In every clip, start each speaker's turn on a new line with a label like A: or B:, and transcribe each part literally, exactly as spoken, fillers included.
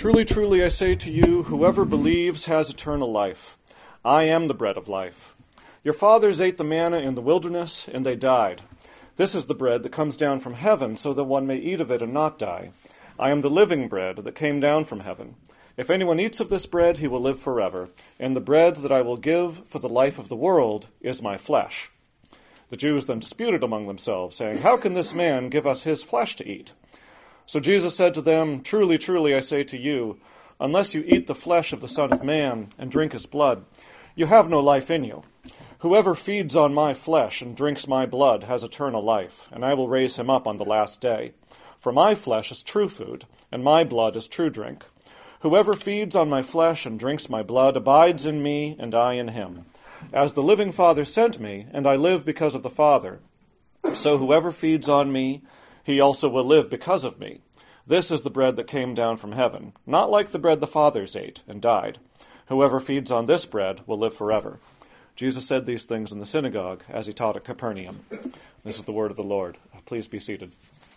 A: Truly, truly, I say to you, whoever believes has eternal life. I am the bread of life. Your fathers ate the manna in the wilderness, and they died. This is the bread that comes down from heaven, so that one may eat of it and not die. I am the living bread that came down from heaven. If anyone eats of this bread, he will live forever, and the bread that I will give for the life of the world is my flesh. The Jews then disputed among themselves, saying, How can this man give us his flesh to eat? So Jesus said to them, Truly, truly, I say to you, unless you eat the flesh of the Son of Man and drink his blood, you have no life in you. Whoever feeds on my flesh and drinks my blood has eternal life, and I will raise him up on the last day. For my flesh is true food, and my blood is true drink. Whoever feeds on my flesh and drinks my blood abides in me, and I in him. As the living Father sent me, and I live because of the Father, so whoever feeds on me, he also will live because of me. This is the bread that came down from heaven, not like the bread the fathers ate and died. Whoever feeds on this bread will live forever. Jesus said these things in the synagogue as he taught at Capernaum. This is the word of the Lord. Please be seated.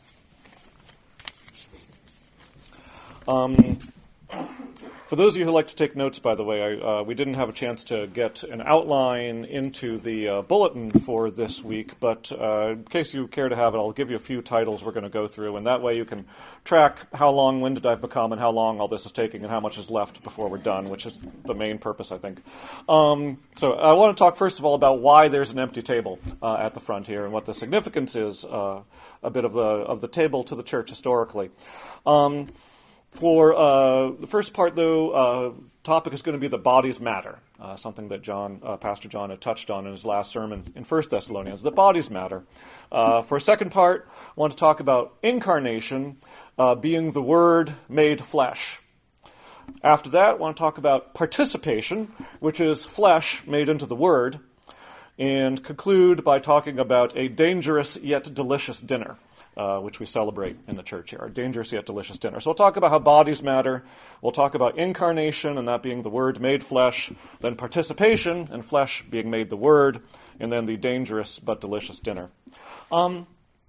A: Um... For those of you who like to take notes, by the way, I, uh, we didn't have a chance to get an outline into the uh, bulletin for this week, but uh, in case you care to have it, I'll give you a few titles we're going to go through, and that way you can track how long-winded I've become and how long all this is taking and how much is left before we're done, which is the main purpose, I think. Um, so I want to talk, first of all, about why there's an empty table uh, at the front here and what the significance is, uh, a bit of the, of the table to the church historically. Um, For uh, the first part, though, uh, topic is going to be the bodies matter, uh, something that John, uh, Pastor John had touched on in his last sermon in First Thessalonians, the bodies matter. Uh, for a second part, I want to talk about incarnation uh, being the Word made flesh. After that, I want to talk about participation, which is flesh made into the Word, and conclude by talking about a dangerous yet delicious dinner. Uh, which we celebrate in the church here, a dangerous yet delicious dinner. So we'll talk about how bodies matter, we'll talk about incarnation, and that being the Word made flesh, then participation, and flesh being made the Word, and then the dangerous but delicious dinner. Um,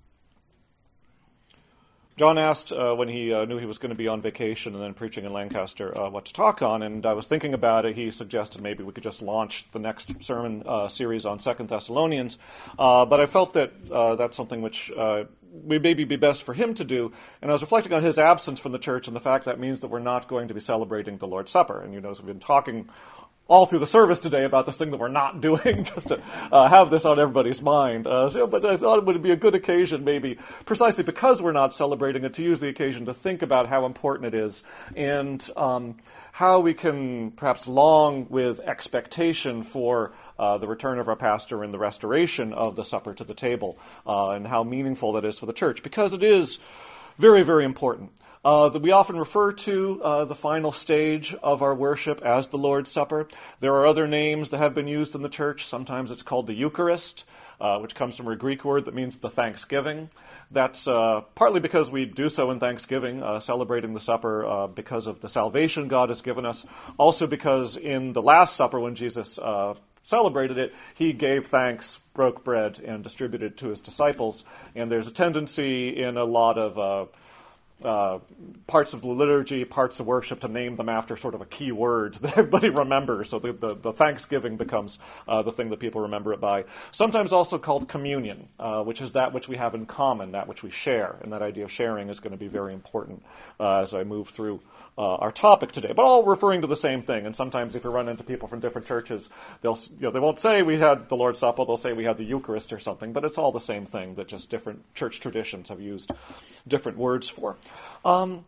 A: John asked uh, when he uh, knew he was going to be on vacation and then preaching in Lancaster uh, what to talk on, and I was thinking about it. He suggested maybe we could just launch the next sermon uh, series on Second Thessalonians, uh, but I felt that uh, that's something which uh, would maybe be best for him to do, and I was reflecting on his absence from the church and the fact that means that we're not going to be celebrating the Lord's Supper. And you know, as we've been talking all through the service today about this thing that we're not doing, just to uh, have this on everybody's mind. Uh, so, but I thought it would be a good occasion, maybe precisely because we're not celebrating it, to use the occasion to think about how important it is and um, how we can perhaps long with expectation for uh, the return of our pastor and the restoration of the supper to the table, uh, and how meaningful that is for the church, because it is very, very important. Uh, that we often refer to uh, the final stage of our worship as the Lord's Supper. There are other names that have been used in the church. Sometimes it's called the Eucharist, uh, which comes from a Greek word that means the thanksgiving. That's uh, partly because we do so in thanksgiving, uh, celebrating the supper uh, because of the salvation God has given us. Also because in the Last Supper, when Jesus uh, celebrated it, he gave thanks, broke bread, and distributed it to his disciples. And there's a tendency in a lot of Uh, Uh, parts of the liturgy, parts of worship, to name them after sort of a key word that everybody remembers. So the, the, the Thanksgiving becomes uh, the thing that people remember it by. Sometimes also called communion, uh, which is that which we have in common, that which we share. And that idea of sharing is going to be very important uh, as I move through uh, our topic today. But all referring to the same thing. And sometimes if you run into people from different churches, they'll you know they won't say we had the Lord's Supper, they'll say we had the Eucharist or something. But it's all the same thing that just different church traditions have used different words for. Um,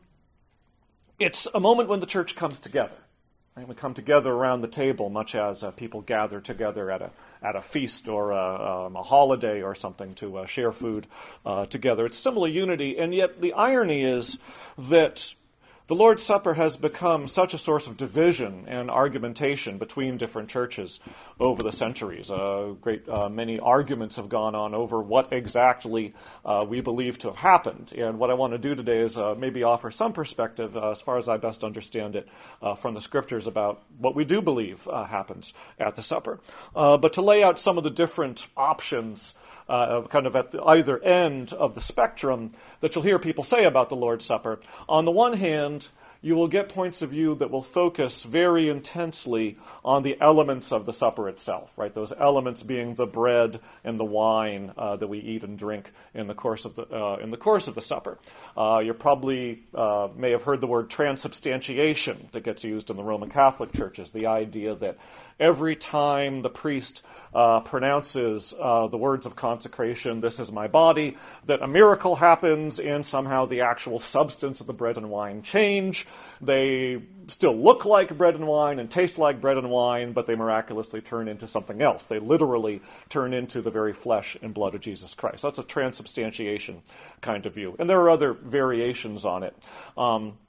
A: it's a moment when the church comes together. Right? We come together around the table, much as uh, people gather together at a at a feast or a, um, a holiday or something to uh, share food uh, together. It's symbol of unity, and yet the irony is that the Lord's Supper has become such a source of division and argumentation between different churches over the centuries. Uh, great uh, many arguments have gone on over what exactly uh, we believe to have happened. And what I want to do today is uh, maybe offer some perspective, uh, as far as I best understand it, uh, from the Scriptures about what we do believe uh, happens at the supper. Uh, but to lay out some of the different options Uh, kind of at the either end of the spectrum that you'll hear people say about the Lord's Supper. On the one hand, you will get points of view that will focus very intensely on the elements of the supper itself, right? Those elements being the bread and the wine uh, that we eat and drink in the course of the uh, in the course of the supper. Uh, you probably uh, may have heard the word transubstantiation that gets used in the Roman Catholic churches. The idea that every time the priest uh, pronounces uh, the words of consecration, "This is my body," that a miracle happens and somehow the actual substance of the bread and wine change. They still look like bread and wine and taste like bread and wine, but they miraculously turn into something else. They literally turn into the very flesh and blood of Jesus Christ. That's a transubstantiation kind of view. And there are other variations on it. Um,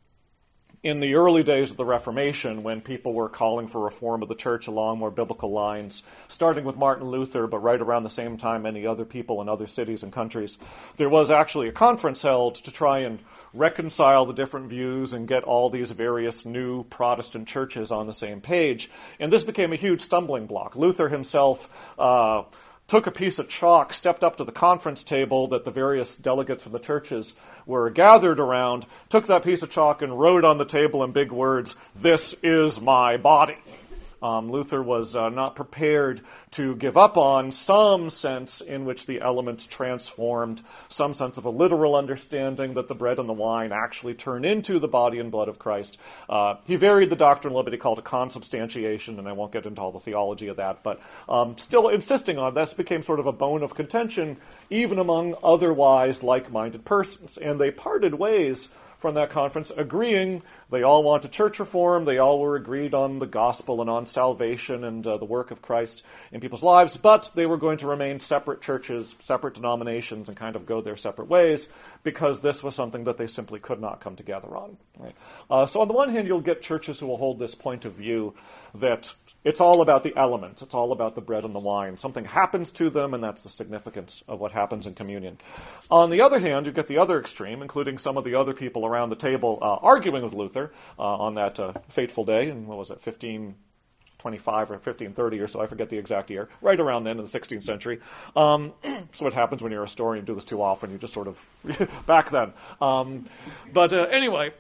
A: In the early days of the Reformation, when people were calling for reform of the church along more biblical lines, starting with Martin Luther, but right around the same time many other people in other cities and countries, there was actually a conference held to try and reconcile the different views and get all these various new Protestant churches on the same page. And this became a huge stumbling block. Luther himself uh, took a piece of chalk, stepped up to the conference table that the various delegates from the churches were gathered around, took that piece of chalk and wrote on the table in big words, "This is my body." Um, Luther was uh, not prepared to give up on some sense in which the elements transformed, some sense of a literal understanding that the bread and the wine actually turn into the body and blood of Christ. Uh, he varied the doctrine a little bit. He called it consubstantiation, and I won't get into all the theology of that, but um, still insisting on this became sort of a bone of contention, even among otherwise like-minded persons. And they parted ways from that conference, agreeing they all wanted church reform, they all were agreed on the gospel and on salvation and uh, the work of Christ in people's lives, but they were going to remain separate churches, separate denominations, and kind of go their separate ways, because this was something that they simply could not come together on. Right? Uh, so on the one hand, you'll get churches who will hold this point of view that it's all about the elements. It's all about the bread and the wine. Something happens to them, and that's the significance of what happens in communion. On the other hand, you get the other extreme, including some of the other people around the table uh, arguing with Luther uh, on that uh, fateful day, in, what was it, fifteen twenty-five or fifteen thirty or so, I forget the exact year, right around then in the sixteenth century. Um, so what happens when you're a historian, you do this too often, you just sort of, back then. Um, but uh, anyway,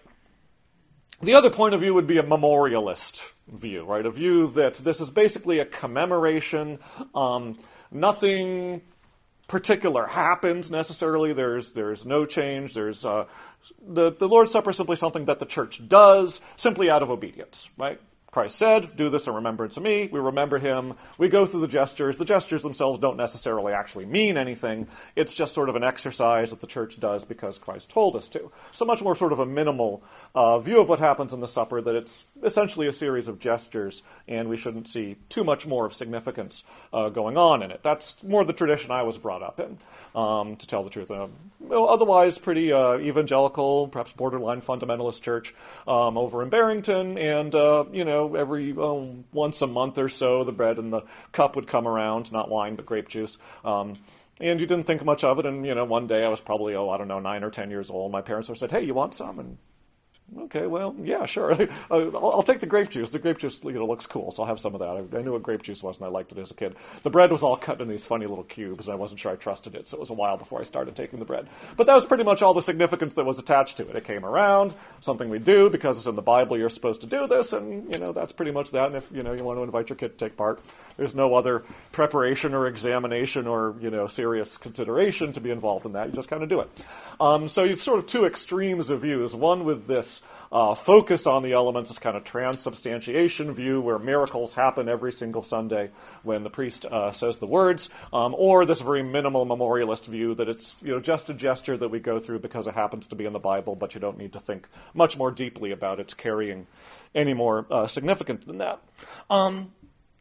A: the other point of view would be a memorialist view, right? A view that this is basically a commemoration. Um, nothing particular happens necessarily. There's there's no change. There's uh, the the Lord's Supper is simply something that the church does simply out of obedience, right? Christ said, "Do this in remembrance of me." We remember him. We go through the gestures. The gestures themselves don't necessarily actually mean anything. It's just sort of an exercise that the church does because Christ told us to. So much more sort of a minimal uh, view of what happens in the supper, that it's essentially a series of gestures, and we shouldn't see too much more of significance uh, going on in it. That's more the tradition I was brought up in, um, to tell the truth. Uh, well, otherwise, pretty uh, evangelical, perhaps borderline fundamentalist church um, over in Barrington, and, uh, you know, every oh, once a month or so, the bread and the cup would come around, not wine, but grape juice. Um, and you didn't think much of it. And, you know, one day I was probably, oh, I don't know, nine or ten years old. My parents said, "Hey, you want some?" And okay, well, yeah, sure. I'll, I'll take the grape juice. The grape juice, you know, looks cool, so I'll have some of that. I, I knew what grape juice was, and I liked it as a kid. The bread was all cut in these funny little cubes, and I wasn't sure I trusted it, so it was a while before I started taking the bread. But that was pretty much all the significance that was attached to it. It came around, something we do, because it's in the Bible, you're supposed to do this, and, you know, that's pretty much that. And if, you know, you want to invite your kid to take part, there's no other preparation or examination or, you know, serious consideration to be involved in that. You just kind of do it. Um, so it's sort of two extremes of views. One with this Uh, focus on the elements, this kind of transubstantiation view where miracles happen every single Sunday when the priest uh, says the words, um, or this very minimal memorialist view that it's, you know, just a gesture that we go through because it happens to be in the Bible, but you don't need to think much more deeply about its carrying any more uh, significance than that. Um,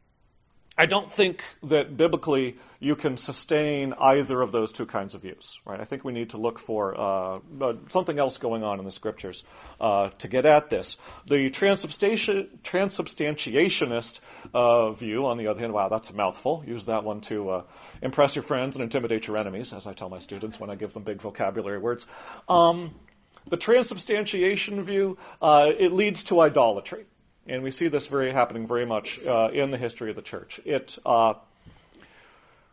A: I don't think that biblically you can sustain either of those two kinds of views, right? I think we need to look for uh, uh, something else going on in the Scriptures uh, to get at this. The transubstanti- transubstantiationist uh, view, on the other hand, wow, that's a mouthful. Use that one to uh, impress your friends and intimidate your enemies, as I tell my students when I give them big vocabulary words. Um, the transubstantiation view, uh, it leads to idolatry. And we see this very happening very much uh, in the history of the church. It uh,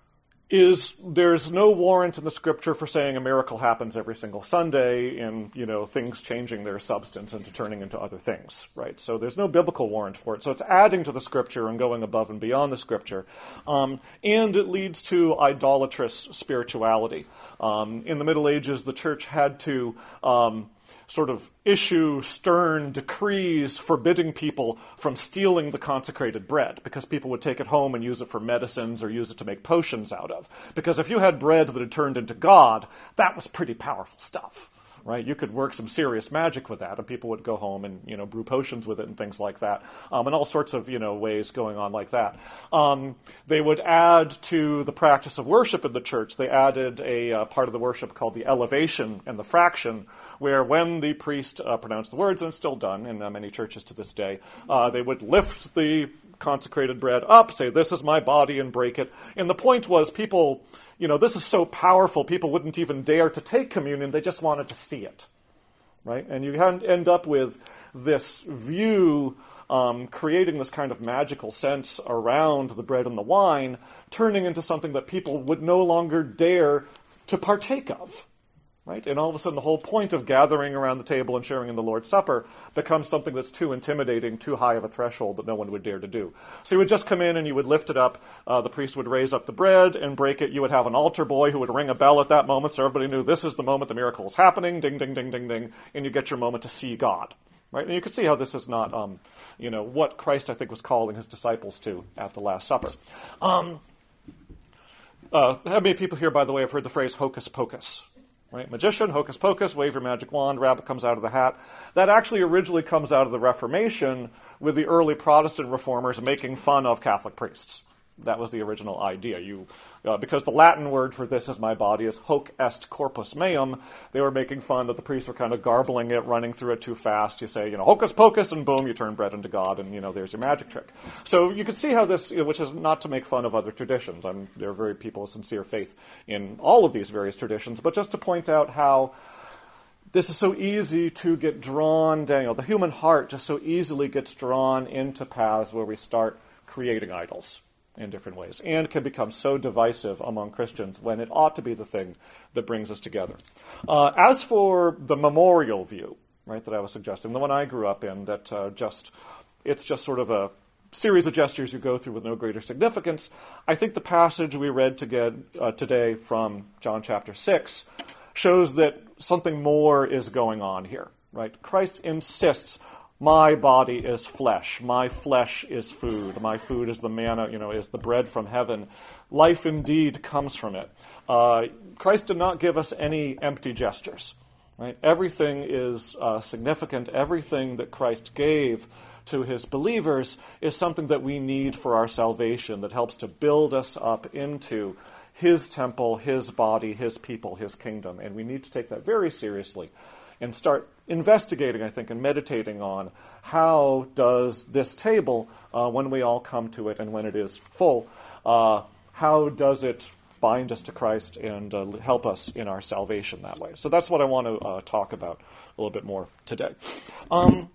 A: is there's no warrant in the scripture for saying a miracle happens every single Sunday and, you know, things changing their substance into turning into other things, right? So there's no biblical warrant for it. So it's adding to the scripture and going above and beyond the scripture. Um, and it leads to idolatrous spirituality. Um, in the Middle Ages, the church had to um, sort of issue stern decrees forbidding people from stealing the consecrated bread, because people would take it home and use it for medicines or use it to make potions out of. Because if you had bread that had turned into God, that was pretty powerful stuff, right? You could work some serious magic with that, and people would go home and, you know, brew potions with it and things like that, um, and all sorts of, you know, ways going on like that. Um, they would add to the practice of worship in the church. They added a uh, part of the worship called the elevation and the fraction, where when the priest uh, pronounced the words, and it's still done in uh, many churches to this day, uh, they would lift the consecrated bread up, say, "This is my body," and break it. And the point was, people, you know, this is so powerful, people wouldn't even dare to take communion. They just wanted to see it, right? And you end up with this view um, creating this kind of magical sense around the bread and the wine, turning into something that people would no longer dare to partake of. Right? And all of a sudden, the whole point of gathering around the table and sharing in the Lord's Supper becomes something that's too intimidating, too high of a threshold that no one would dare to do. So you would just come in and you would lift it up. Uh, the priest would raise up the bread and break it. You would have an altar boy who would ring a bell at that moment, so everybody knew this is the moment the miracle is happening. Ding, ding, ding, ding, ding. And you get your moment to see God. Right? And you can see how this is not, um, you know, what Christ, I think, was calling his disciples to at the Last Supper. Um, uh, how many people here, by the way, have heard the phrase hocus pocus? Right? Magician, hocus pocus, wave your magic wand, rabbit comes out of the hat. That actually originally comes out of the Reformation, with the early Protestant reformers making fun of Catholic priests. That was the original idea. You, uh, because the Latin word for "this is my body" is hoc est corpus meum, they were making fun that the priests were kind of garbling it, running through it too fast. You say, you know, hocus pocus, and boom, you turn bread into God, and, you know, there's your magic trick. So you can see how this, you know, which is not to make fun of other traditions. I'm, there are very people of sincere faith in all of these various traditions, but just to point out how this is so easy to get drawn down. You know, the human heart just so easily gets drawn into paths where we start creating idols in different ways, and can become so divisive among Christians when it ought to be the thing that brings us together. Uh, as for the memorial view, right, that I was suggesting, the one I grew up in, that uh, just it's just sort of a series of gestures you go through with no greater significance, I think the passage we read to get, uh, today from John chapter six shows that something more is going on here, right? Christ insists, my body is flesh. My flesh is food. My food is the manna, you know, is the bread from heaven. Life indeed comes from it. Uh, Christ did not give us any empty gestures, right? Everything is uh, significant. Everything that Christ gave to his believers is something that we need for our salvation, that helps to build us up into his temple, his body, his people, his kingdom. And we need to take that very seriously and start investigating, I think, and meditating on how does this table, uh, when we all come to it and when it is full, uh, how does it bind us to Christ and uh, help us in our salvation that way? So that's what I want to uh, talk about a little bit more today. Um,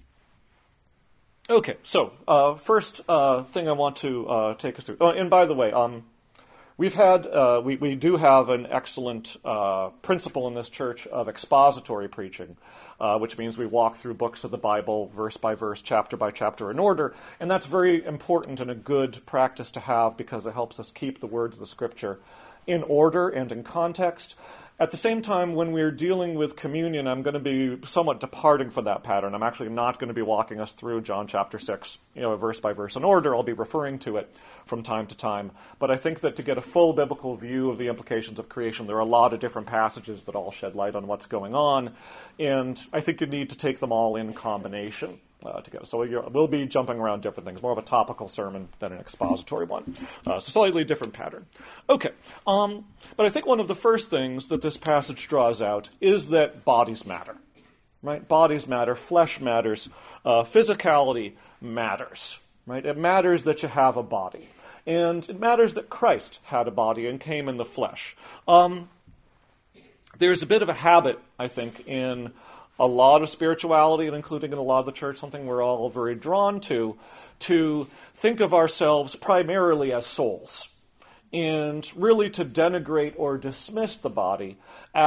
A: okay, so uh, first uh, thing I want to uh, take us through. Oh, and by the way, um, We've had, uh, we, we do have an excellent uh, principle in this church of expository preaching, uh, which means we walk through books of the Bible, verse by verse, chapter by chapter in order, and that's very important and a good practice to have because it helps us keep the words of the Scripture in order and in context. At the same time, when we're dealing with communion, I'm going to be somewhat departing from that pattern. I'm actually not going to be walking us through John chapter six, you know, verse by verse in order. I'll be referring to it from time to time. But I think that to get a full biblical view of the implications of creation, there are a lot of different passages that all shed light on what's going on. And I think you need to take them all in combination. Uh, together. So you're, we'll be jumping around different things, more of a topical sermon than an expository one. Uh, so slightly different pattern. Okay, um, but I think one of the first things that this passage draws out is that bodies matter, right? Bodies matter, flesh matters, uh, physicality matters, right? It matters that you have a body. And it matters that Christ had a body and came in the flesh. Um, there's a bit of a habit, I think, in a lot of spirituality, and including in a lot of the church, something we're all very drawn to, to think of ourselves primarily as souls. and really to denigrate or dismiss the body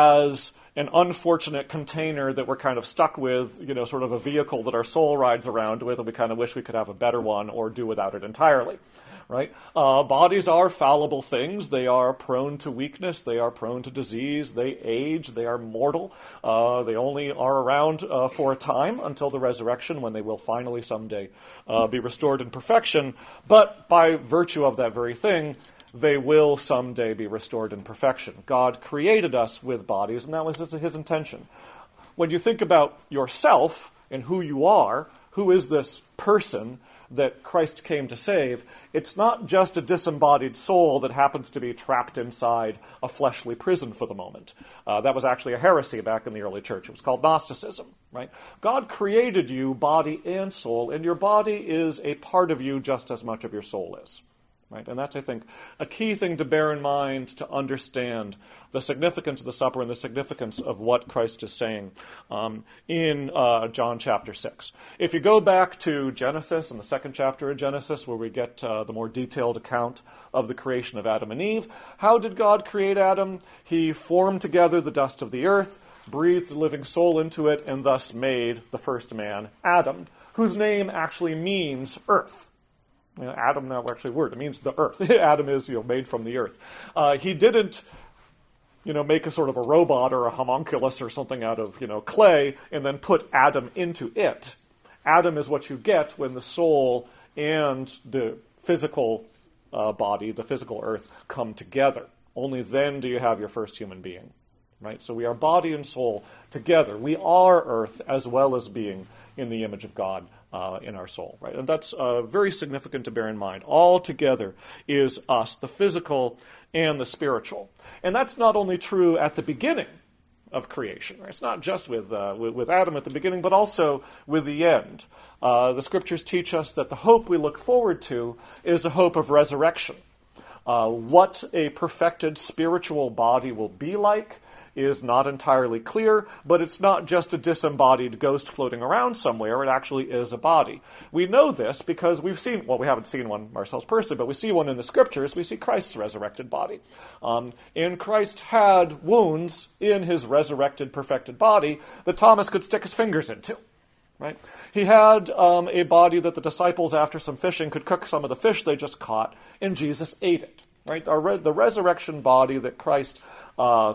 A: as an unfortunate container that we're kind of stuck with, you know, sort of a vehicle that our soul rides around with, and we kind of wish we could have a better one or do without it entirely, right? Uh, bodies are fallible things. They are prone to weakness. They are prone to disease. They age. They are mortal. Uh, they only are around uh, for a time until the resurrection, when they will finally someday uh, be restored in perfection. But by virtue of that very thing, they will someday be restored in perfection. God created us with bodies, and that was his intention. When you think about yourself and who you are, who is this person that Christ came to save, it's not just a disembodied soul that happens to be trapped inside a fleshly prison for the moment. Uh, that was actually a heresy back in the early church. It was called Gnosticism, right? God created you, body and soul, and your body is a part of you just as much as your soul is. Right? And that's, I think, a key thing to bear in mind to understand the significance of the supper and the significance of what Christ is saying um, in uh, John chapter six. If you go back to Genesis, in the second chapter of Genesis, where we get uh, the more detailed account of the creation of Adam and Eve, how did God create Adam? He formed together the dust of the earth, breathed a living soul into it, and thus made the first man, Adam, whose name actually means earth. You know, Adam, now actually a word, it means the earth. Adam is, you know, made from the earth. Uh, he didn't, you know, make a sort of a robot or a homunculus or something out of, you know, clay and then put Adam into it. Adam is what you get when the soul and the physical uh, body, the physical earth, come together. Only then do you have your first human being. Right? So we are body and soul together. We are earth as well as being in the image of God uh, in our soul. Right? And that's uh, very significant to bear in mind. All together is us, the physical and the spiritual. And that's not only true at the beginning of creation. Right? It's not just with, uh, with, with Adam at the beginning, but also with the end. Uh, the scriptures teach us that the hope we look forward to is a hope of resurrection. Uh, what a perfected spiritual body will be like is not entirely clear, but it's not just a disembodied ghost floating around somewhere. It actually is a body. We know this because we've seen, well, we haven't seen one ourselves personally, but we see one in the scriptures. We see Christ's resurrected body. Um, and Christ had wounds in his resurrected, perfected body that Thomas could stick his fingers into. Right? He had um, a body that the disciples, after some fishing, could cook some of the fish they just caught, and Jesus ate it. Right? Our re- the resurrection body that Christ uh,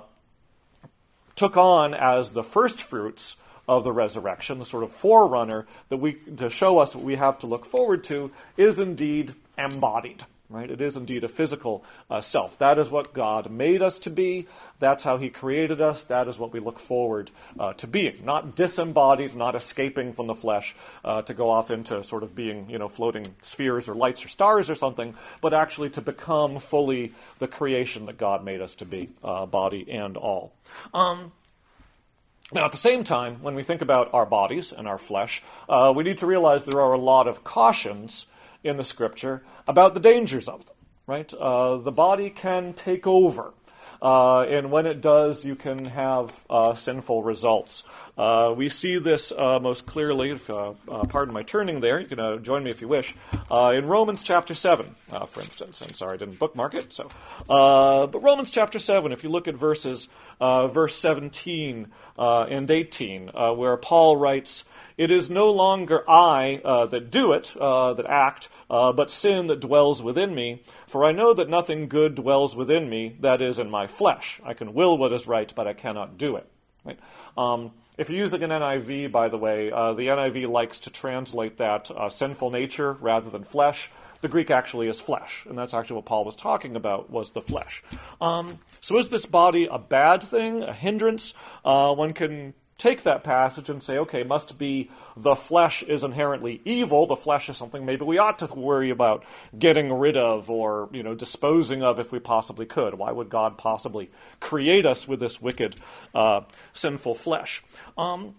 A: took on as the first fruits of the resurrection, the sort of forerunner that we to show us what we have to look forward to, is indeed embodied. Right? It is indeed a physical uh, self. That is what God made us to be. That's how he created us. That is what we look forward uh, to being. Not disembodied, not escaping from the flesh uh, to go off into sort of being, you know, floating spheres or lights or stars or something, but actually to become fully the creation that God made us to be, uh, body and all. Um, Now, at the same time, when we think about our bodies and our flesh, uh, we need to realize there are a lot of cautions in the scripture about the dangers of them, right? Uh, the body can take over. Uh, and when it does, you can have uh, sinful results. Uh, we see this uh, most clearly, if, uh, uh, pardon my turning there, you can uh, join me if you wish, uh, in Romans chapter seven, uh, for instance. I'm sorry I didn't bookmark it. So, uh, but Romans chapter seven, if you look at verses, uh, verse seventeen uh, and eighteen, uh, where Paul writes, "It is no longer I uh, that do it, uh, that act, uh, but sin that dwells within me. For I know that nothing good dwells within me, that is, in my flesh. I can will what is right, but I cannot do it." Right? Um, if you're using an N I V, by the way, uh, the N I V likes to translate that uh, sinful nature rather than flesh. The Greek actually is flesh, and that's actually what Paul was talking about, was the flesh. Um, so is this body a bad thing, a hindrance? Uh, one can take that passage and say, okay, must be the flesh is inherently evil. The flesh is something maybe we ought to worry about getting rid of or, you know, disposing of if we possibly could. Why would God possibly create us with this wicked, uh, sinful flesh? Um,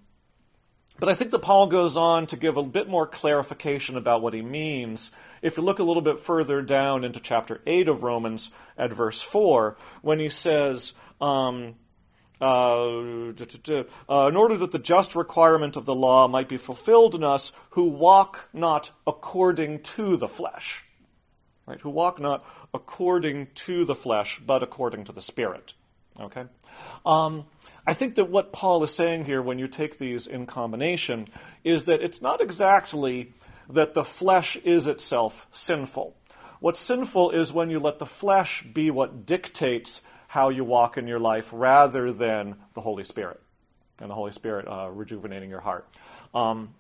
A: but I think that Paul goes on to give a bit more clarification about what he means. If you look a little bit further down into chapter eight of Romans at verse four, when he says, um, Uh, uh, in order that the just requirement of the law might be fulfilled in us who walk not according to the flesh. right? Who walk not according to the flesh, but according to the Spirit. Okay? Um, I think that what Paul is saying here, when you take these in combination, is that it's not exactly that the flesh is itself sinful. What's sinful is when you let the flesh be what dictates how you walk in your life rather than the Holy Spirit, and the Holy Spirit uh, rejuvenating your heart. Um,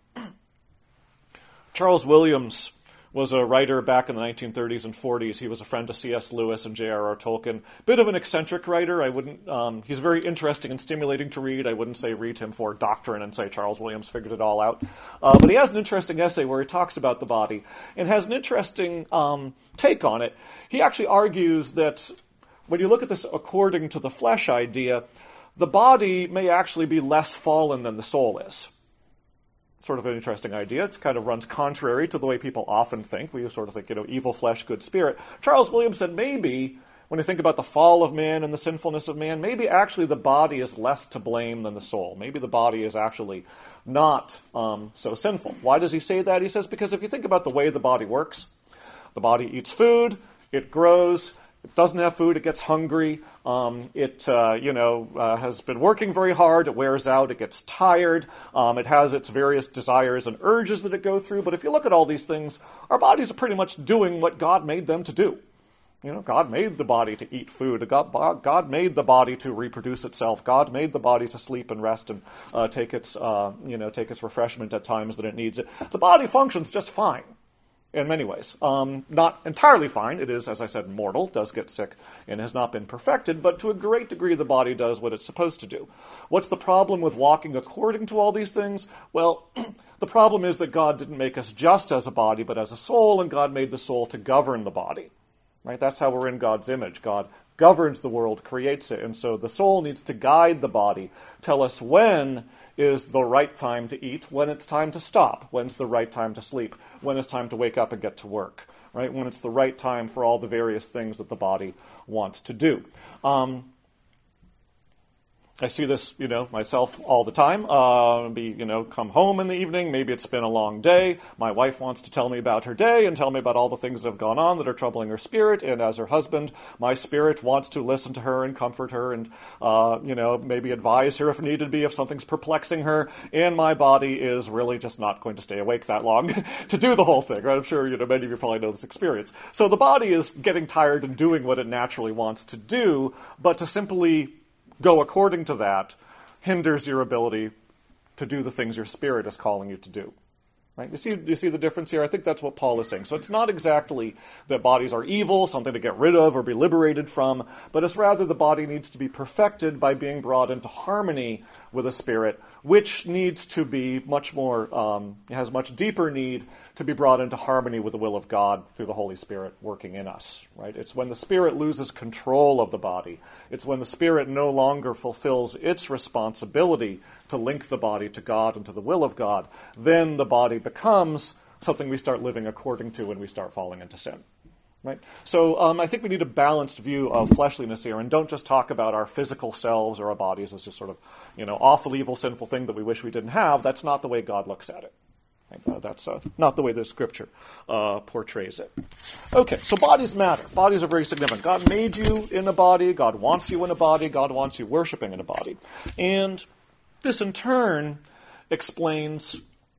A: Charles Williams was a writer back in the nineteen thirties and forties. He was a friend to C S Lewis and J R R Tolkien. Bit of an eccentric writer. I wouldn't. Um, he's very interesting and stimulating to read. I wouldn't say read him for doctrine and say Charles Williams figured it all out. Uh, but he has an interesting essay where he talks about the body and has an interesting um, take on it. He actually argues that when you look at this according to the flesh idea, the body may actually be less fallen than the soul is. Sort of an interesting idea. It kind of runs contrary to the way people often think. We sort of think, you know, evil flesh, good spirit. Charles Williams said maybe, when you think about the fall of man and the sinfulness of man, maybe actually the body is less to blame than the soul. Maybe the body is actually not um, so sinful. Why does he say that? He says because if you think about the way the body works, the body eats food, it grows. It doesn't have food, it gets hungry, um, it, uh, you know, uh, has been working very hard, it wears out, it gets tired, um, it has its various desires and urges that it go through, but if you look at all these things, our bodies are pretty much doing what God made them to do. You know, God made the body to eat food, God, God made the body to reproduce itself, God made the body to sleep and rest and uh, take its, uh, you know, take its refreshment at times that it needs it. The body functions just fine. In many ways. Um, not entirely fine. It is, as I said, mortal, does get sick, and has not been perfected, but to a great degree the body does what it's supposed to do. What's the problem with walking according to all these things? Well, the problem is that God didn't make us just as a body, but as a soul, and God made the soul to govern the body. Right? That's how we're in God's image. God governs the world, creates it, and so the soul needs to guide the body, tell us when is the right time to eat, when it's time to stop, when's the right time to sleep, when it's time to wake up and get to work, right? When it's the right time for all the various things that the body wants to do. Um, I see this, you know, myself all the time. Uh, be, you know, come home in the evening. Maybe it's been a long day. My wife wants to tell me about her day and tell me about all the things that have gone on that are troubling her spirit. And as her husband, my spirit wants to listen to her and comfort her and, uh, you know, maybe advise her if needed be, if something's perplexing her. And my body is really just not going to stay awake that long to do the whole thing. Right? I'm sure, you know, many of you probably know this experience. So the body is getting tired and doing what it naturally wants to do, but to simply go according to that hinders your ability to do the things your spirit is calling you to do. Right? You see, you see the difference here? I think that's what Paul is saying. So it's not exactly that bodies are evil, something to get rid of or be liberated from, but it's rather the body needs to be perfected by being brought into harmony with a spirit, which needs to be much more, um, has much deeper need to be brought into harmony with the will of God through the Holy Spirit working in us. Right? It's when the spirit loses control of the body. It's when the spirit no longer fulfills its responsibility to link the body to God and to the will of God, then the body becomes something we start living according to and we start falling into sin. Right? So um, I think we need a balanced view of fleshliness here, and don't just talk about our physical selves or our bodies as just sort of, you know, awful, evil, sinful thing that we wish we didn't have. That's not the way God looks at it. Right? Uh, that's uh, not the way the Scripture uh, portrays it. Okay, so bodies matter. Bodies are very significant. God made you in a body. God wants you in a body. God wants you worshiping in a body. And this, in turn, explains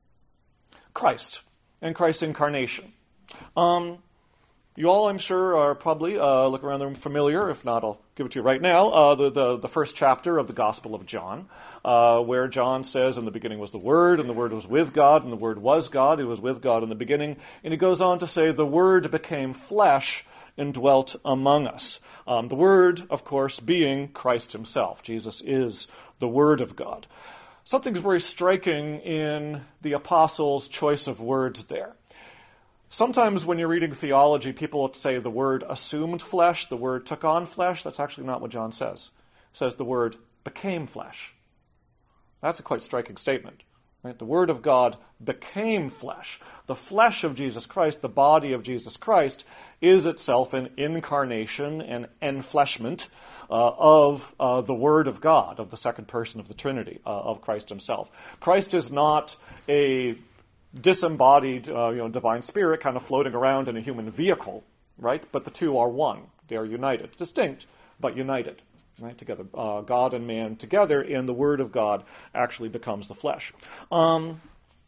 A: Christ and Christ's incarnation. Um, you all, I'm sure, are probably, uh, look around the room, familiar. If not, I'll give it to you right now. Uh, the, the, the first chapter of the Gospel of John, uh, where John says, in the beginning was the Word, and the Word was with God, and the Word was God. It was with God in the beginning. And he goes on to say, the Word became flesh and dwelt among us. Um, the Word, of course, being Christ himself. Jesus is the Word of God. Something's very striking in the apostles' choice of words there. Sometimes when you're reading theology, people say the Word assumed flesh, the Word took on flesh. That's actually not what John says. It says the Word became flesh. That's a quite striking statement. Right? The Word of God became flesh. The flesh of Jesus Christ, the body of Jesus Christ, is itself an incarnation, an enfleshment uh, of uh, the Word of God, of the second person of the Trinity, uh, of Christ himself. Christ is not a disembodied, uh, you know, divine spirit kind of floating around in a human vehicle. right? But the two are one. They are united. Distinct, but united, right? Together. Uh, God and man together, and the Word of God actually becomes the flesh. Um,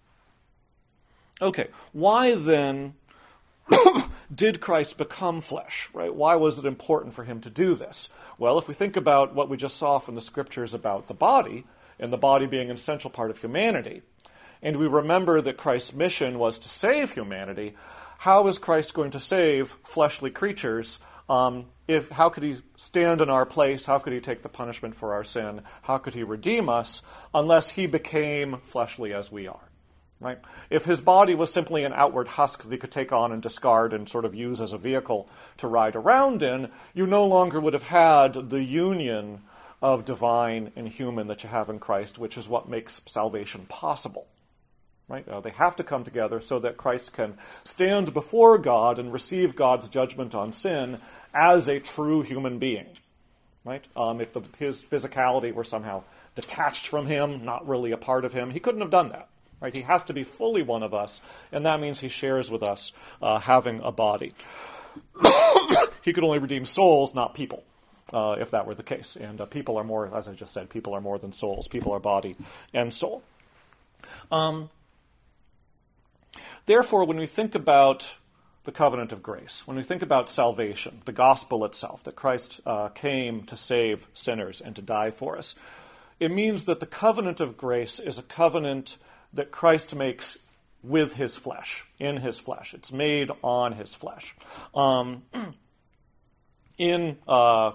A: okay, why then did Christ become flesh, right? Why was it important for him to do this? Well, if we think about what we just saw from the scriptures about the body, and the body being an essential part of humanity, and we remember that Christ's mission was to save humanity, how is Christ going to save fleshly creatures? Um, if how could he stand in our place? How could he take the punishment for our sin? How could he redeem us unless he became fleshly as we are? Right? If his body was simply an outward husk that he could take on and discard and sort of use as a vehicle to ride around in, you no longer would have had the union of divine and human that you have in Christ, which is what makes salvation possible. Right? Uh, they have to come together so that Christ can stand before God and receive God's judgment on sin as a true human being. Right? Um, if the, his physicality were somehow detached from him, not really a part of him, he couldn't have done that. Right? He has to be fully one of us, and that means he shares with us uh, having a body. He could only redeem souls, not people, uh, if that were the case. And uh, people are more, as I just said, people are more than souls. People are body and soul. Um, therefore, when we think about the covenant of grace, when we think about salvation, the gospel itself, that Christ uh, came to save sinners and to die for us, it means that the covenant of grace is a covenant that Christ makes with his flesh, in his flesh. It's made on his flesh. Um, in uh,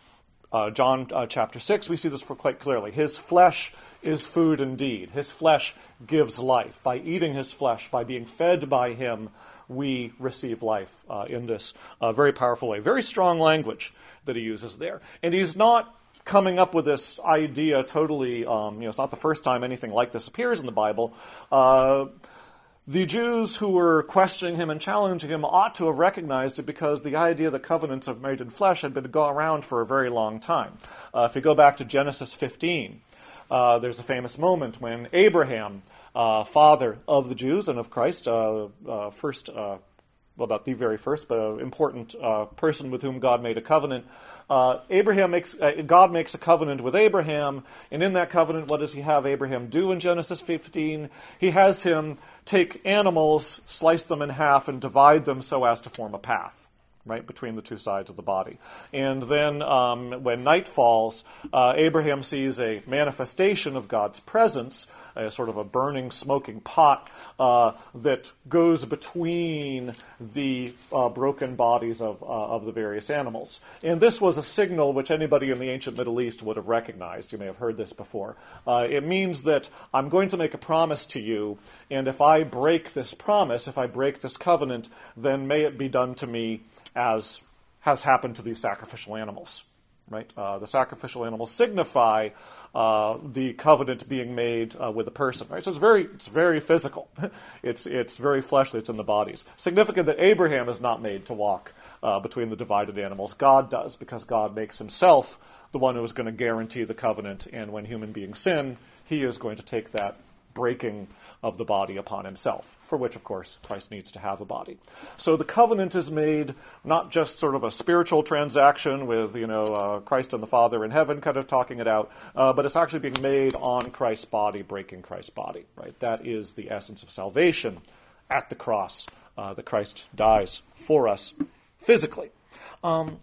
A: uh, John uh, chapter six, we see this quite clearly. His flesh is food indeed. His flesh gives life. By eating his flesh, by being fed by him, we receive life uh, in this uh, very powerful way. Very strong language that he uses there. And he's not coming up with this idea totally, um, you know, it's not the first time anything like this appears in the Bible. Uh, the Jews who were questioning him and challenging him ought to have recognized it because the idea that covenants of made in flesh had been going around for a very long time. Uh, if you go back to Genesis fifteen, uh, there's a famous moment when Abraham, uh, father of the Jews and of Christ, uh, uh, first uh well, not the very first, but an important uh, person with whom God made a covenant. Uh, Abraham makes uh, God makes a covenant with Abraham, and in that covenant, what does he have Abraham do in Genesis fifteen? He has him take animals, slice them in half, and divide them so as to form a path, right, between the two sides of the body. And then um, when night falls, uh, Abraham sees a manifestation of God's presence, a sort of a burning, smoking pot uh, that goes between the uh, broken bodies of, uh, of the various animals. And this was a signal which anybody in the ancient Middle East would have recognized. You may have heard this before. Uh, it means that I'm going to make a promise to you, and if I break this promise, if I break this covenant, then may it be done to me as has happened to these sacrificial animals, right? Uh, the sacrificial animals signify uh, the covenant being made uh, with a person, right? So it's very, it's very physical. it's it's very fleshly. It's in the bodies. Significant that Abraham is not made to walk uh, between the divided animals. God does, because God makes himself the one who is going to guarantee the covenant, and when human beings sin, he is going to take that breaking of the body upon himself, for which, of course, Christ needs to have a body. So the covenant is made not just sort of a spiritual transaction with, you know, uh, Christ and the Father in heaven kind of talking it out, uh, but it's actually being made on Christ's body, breaking Christ's body, right? That is the essence of salvation at the cross, uh, that Christ dies for us physically. Um,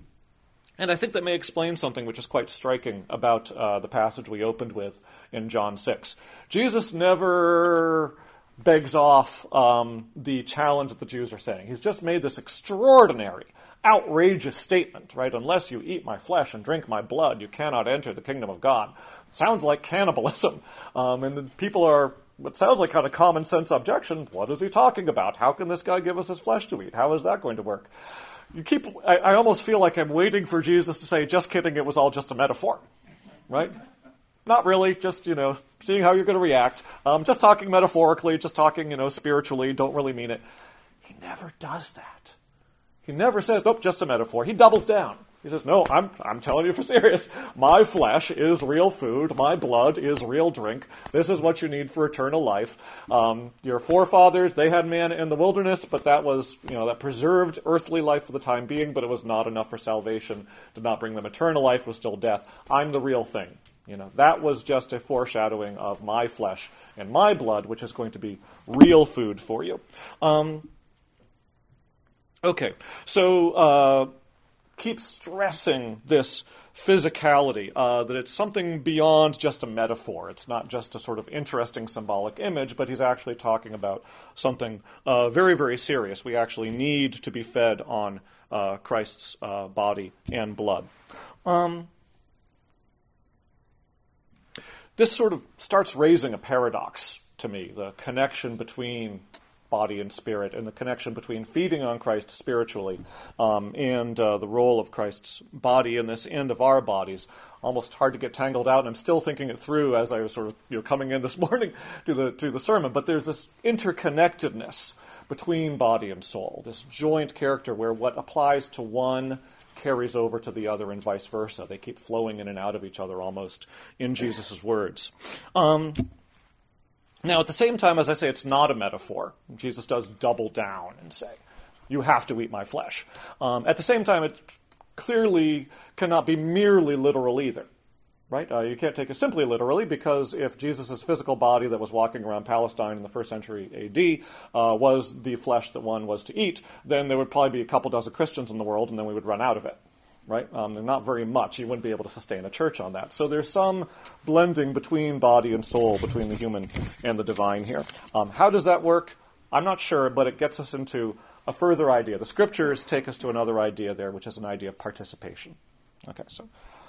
A: And I think that may explain something which is quite striking about uh, the passage we opened with in John six. Jesus never begs off um, the challenge that the Jews are saying. He's just made this extraordinary, outrageous statement, right? Unless you eat my flesh and drink my blood, you cannot enter the kingdom of God. It sounds like cannibalism. Um, and the people are, what sounds like kind of common sense objection. What is he talking about? How can this guy give us his flesh to eat? How is that going to work? You keep. I, I almost feel like I'm waiting for Jesus to say, just kidding, it was all just a metaphor, right? Not really, just, you know, seeing how you're going to react. Um, just talking metaphorically, just talking, you know, spiritually, don't really mean it. He never does that. He never says, nope, just a metaphor. He doubles down. He says, no, I'm I'm telling you for serious. My flesh is real food. My blood is real drink. This is what you need for eternal life. Um, your forefathers, they had manna in the wilderness, but that was, you know, that preserved earthly life for the time being, but it was not enough for salvation. Did not bring them eternal life. It was still death. I'm the real thing. You know, that was just a foreshadowing of my flesh and my blood, which is going to be real food for you. Um, okay, so uh, keep stressing this physicality, uh, that it's something beyond just a metaphor. It's not just a sort of interesting symbolic image, but he's actually talking about something uh, very, very serious. We actually need to be fed on uh, Christ's uh, body and blood. Um, this sort of starts raising a paradox to me, the connection between body and spirit, and the connection between feeding on Christ spiritually um, and uh, the role of Christ's body in this and of our bodies. Almost hard to get tangled out, and I'm still thinking it through as I was sort of you know coming in this morning to the to the sermon. But there's this interconnectedness between body and soul, this joint character where what applies to one carries over to the other and vice versa. They keep flowing in and out of each other almost in Jesus' words. Um, Now, at the same time, as I say, it's not a metaphor. Jesus does double down and say, you have to eat my flesh. Um, at the same time, it clearly cannot be merely literal either, right? Uh, you can't take it simply literally, because if Jesus' physical body that was walking around Palestine in the first century A D uh, was the flesh that one was to eat, then there would probably be a couple dozen Christians in the world, and then we would run out of it. Right? Um, they're not very much. You wouldn't be able to sustain a church on that. So there's some blending between body and soul, between the human and the divine here. Um, how does that work? I'm not sure, but it gets us into a further idea. The scriptures take us to another idea there, which is an idea of participation. Okay, so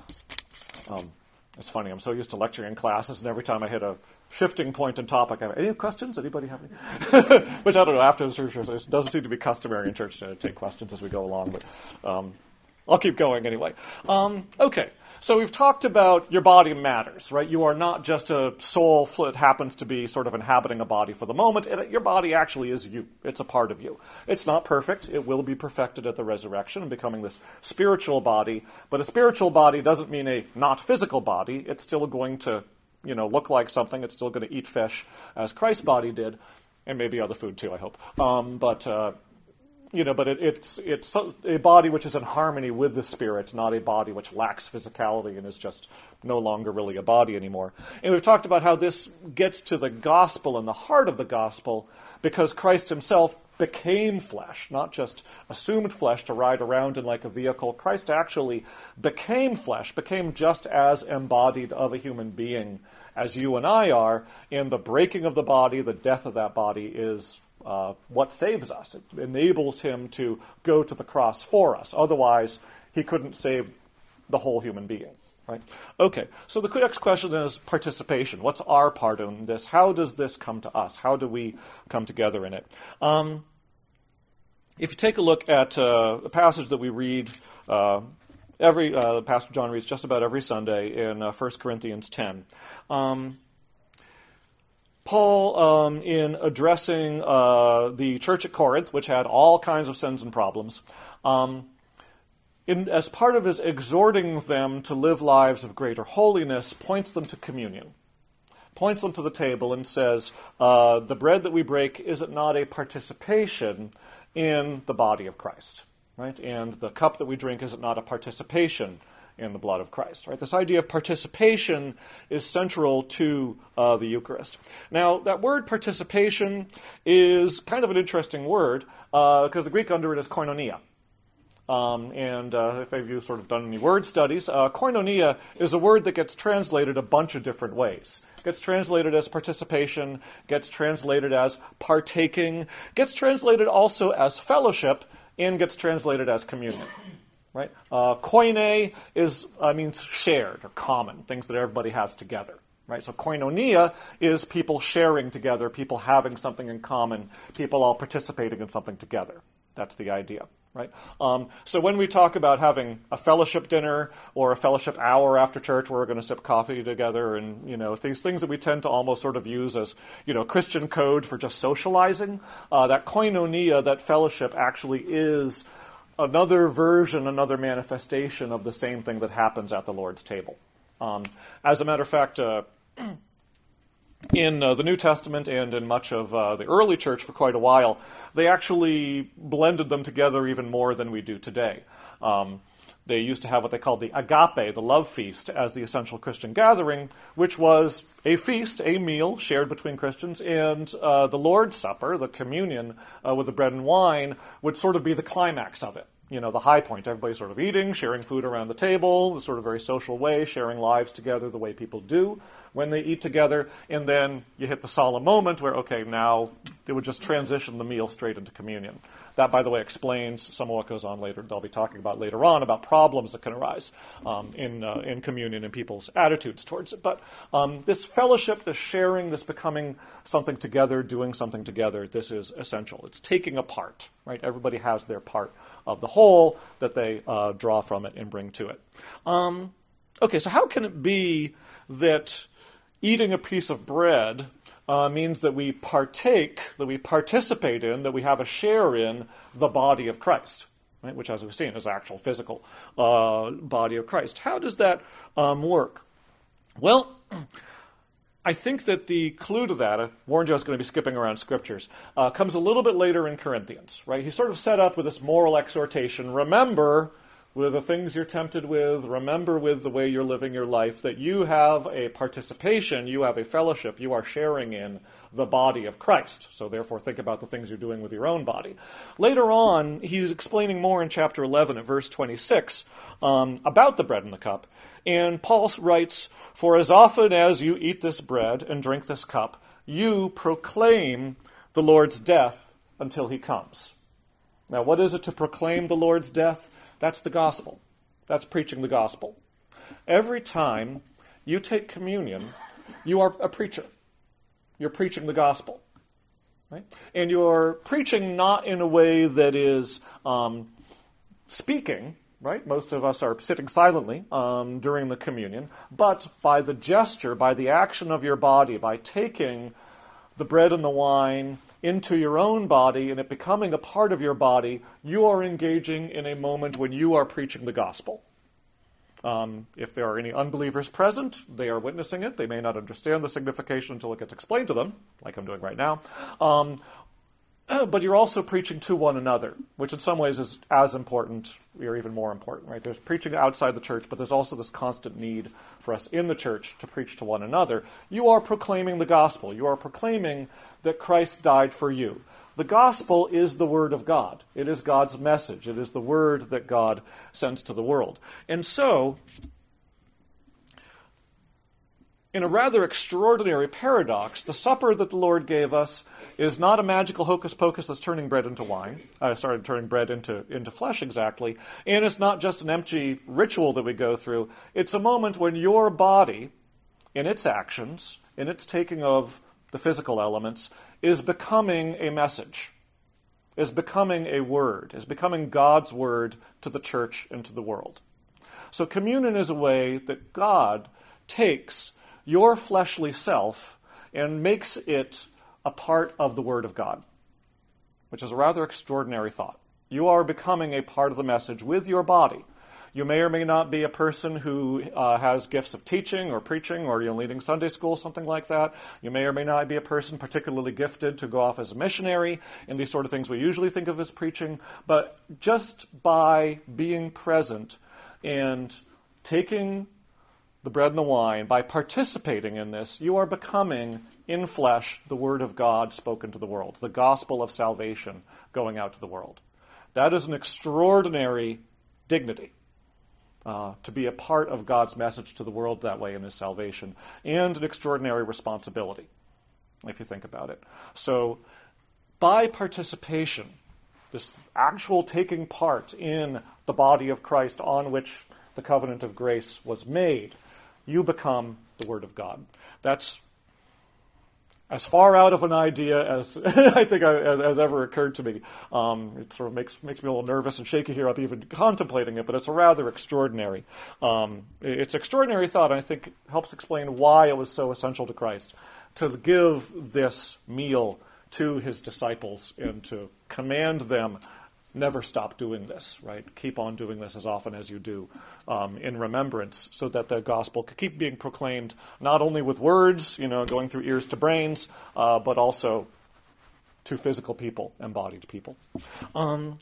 A: um, it's funny. I'm so used to lecturing in classes, and every time I hit a shifting point in topic, I have, any questions? Anybody have any? Which I don't know. After the church, it doesn't seem to be customary in church to take questions as we go along, but um, I'll keep going anyway. Um, okay, so we've talked about your body matters, right? You are not just a soul that happens to be sort of inhabiting a body for the moment. It, your body actually is you. It's a part of you. It's not perfect. It will be perfected at the resurrection and becoming this spiritual body. But a spiritual body doesn't mean a not physical body. It's still going to, you know, look like something. It's still going to eat fish, as Christ's body did, and maybe other food too, I hope. Um, but... Uh, You know, but it, it's it's a body which is in harmony with the Spirit, not a body which lacks physicality and is just no longer really a body anymore. And we've talked about how this gets to the gospel and the heart of the gospel, because Christ himself became flesh, not just assumed flesh to ride around in like a vehicle. Christ actually became flesh, became just as embodied of a human being as you and I are, and the breaking of the body, the death of that body is Uh, what saves us. It enables him to go to the cross for us. Otherwise, he couldn't save the whole human being. Right? Okay, so the next question is participation. What's our part in this? How does this come to us? How do we come together in it? Um, if you take a look at uh, the passage that we read, uh, every uh, Pastor John reads just about every Sunday in uh, First Corinthians ten, um, Paul, um, in addressing uh, the church at Corinth, which had all kinds of sins and problems, um, in, as part of his exhorting them to live lives of greater holiness, points them to communion, points them to the table and says, uh, the bread that we break, is it not a participation in the body of Christ? Right? And the cup that we drink, is it not a participation in the blood of Christ, right? This idea of participation is central to uh, the Eucharist. Now, that word participation is kind of an interesting word because uh, the Greek under it is koinonia. Um, and uh, if any of you have sort of done any word studies, uh, koinonia is a word that gets translated a bunch of different ways. Gets translated as participation, gets translated as partaking, gets translated also as fellowship, and gets translated as communion. Right? Uh, koine is uh, means shared or common, things that everybody has together. Right? So koinonia is people sharing together, people having something in common, people all participating in something together. That's the idea. Right? Um, so when we talk about having a fellowship dinner or a fellowship hour after church where we're going to sip coffee together and, you know, these things that we tend to almost sort of use as, you know, Christian code for just socializing, uh, that koinonia, that fellowship actually is another version, another manifestation of the same thing that happens at the Lord's table. Um, as a matter of fact, uh, in uh, the New Testament and in much of uh, the early church for quite a while, they actually blended them together even more than we do today. Um, they used to have what they called the agape, the love feast, as the essential Christian gathering, which was a feast, a meal shared between Christians, and uh, the Lord's Supper, the communion uh, with the bread and wine, would sort of be the climax of it. You know, the high point. Everybody's sort of eating, sharing food around the table, the sort of very social way, sharing lives together the way people do when they eat together. And then you hit the solemn moment where, okay, now it would just transition the meal straight into communion. That, by the way, explains some of what goes on later. They'll be talking about later on about problems that can arise um, in uh, in communion and people's attitudes towards it. But um, this fellowship, this sharing, this becoming something together, doing something together, this is essential. It's taking a part, right? Everybody has their part of the whole that they uh, draw from it and bring to it. Um, okay, so how can it be that eating a piece of bread uh, means that we partake, that we participate in, that we have a share in the body of Christ, right? Which, as we've seen, is actual physical uh, body of Christ. How does that um, work? Well, I think that the clue to that, I warned you I was going to be skipping around scriptures, uh, comes a little bit later in Corinthians, right? He's sort of set up with this moral exhortation. Remember, with the things you're tempted with, remember with the way you're living your life, that you have a participation, you have a fellowship, you are sharing in the body of Christ. So therefore, think about the things you're doing with your own body. Later on, he's explaining more in chapter eleven at verse twenty-six um, about the bread and the cup. And Paul writes, "For as often as you eat this bread and drink this cup, you proclaim the Lord's death until he comes." Now, what is it to proclaim the Lord's death? That's the gospel. That's preaching the gospel. Every time you take communion, you are a preacher. You're preaching the gospel. Right? And you're preaching not in a way that is um, speaking, right? Most of us are sitting silently um, during the communion, but by the gesture, by the action of your body, by taking the bread and the wine into your own body and it becoming a part of your body, you are engaging in a moment when you are preaching the gospel. Um, if there are any unbelievers present, they are witnessing it. They may not understand the signification until it gets explained to them, like I'm doing right now. Um, but you're also preaching to one another, which in some ways is as important or even more important, right? There's preaching outside the church, but there's also this constant need for us in the church to preach to one another. You are proclaiming the gospel. You are proclaiming that Christ died for you. The gospel is the word of God. It is God's message. It is the word that God sends to the world. And so, in a rather extraordinary paradox, the supper that the Lord gave us is not a magical hocus pocus that's turning bread into wine, uh, sorry, turning bread into, into flesh exactly, and it's not just an empty ritual that we go through. It's a moment when your body, in its actions, in its taking of the physical elements, is becoming a message, is becoming a word, is becoming God's word to the church and to the world. So communion is a way that God takes your fleshly self and makes it a part of the Word of God, which is a rather extraordinary thought. You are becoming a part of the message with your body. You may or may not be a person who uh, has gifts of teaching or preaching or, you know, leading Sunday school, something like that. You may or may not be a person particularly gifted to go off as a missionary and these sort of things we usually think of as preaching. But just by being present and taking the bread and the wine, by participating in this, you are becoming, in flesh, the Word of God spoken to the world, the gospel of salvation going out to the world. That is an extraordinary dignity, uh, to be a part of God's message to the world that way in His salvation, and an extraordinary responsibility, if you think about it. So, by participation, this actual taking part in the body of Christ on which the covenant of grace was made, you become the Word of God. That's as far out of an idea as I think I, as, as ever occurred to me. Um, it sort of makes makes me a little nervous and shaky here up even contemplating it, but it's a rather extraordinary. Um, it's extraordinary thought, and I think helps explain why it was so essential to Christ to give this meal to His disciples and to command them never stop doing this, right? Keep on doing this as often as you do um, in remembrance, so that the gospel could keep being proclaimed not only with words, you know, going through ears to brains, uh, but also to physical people, embodied people. Um,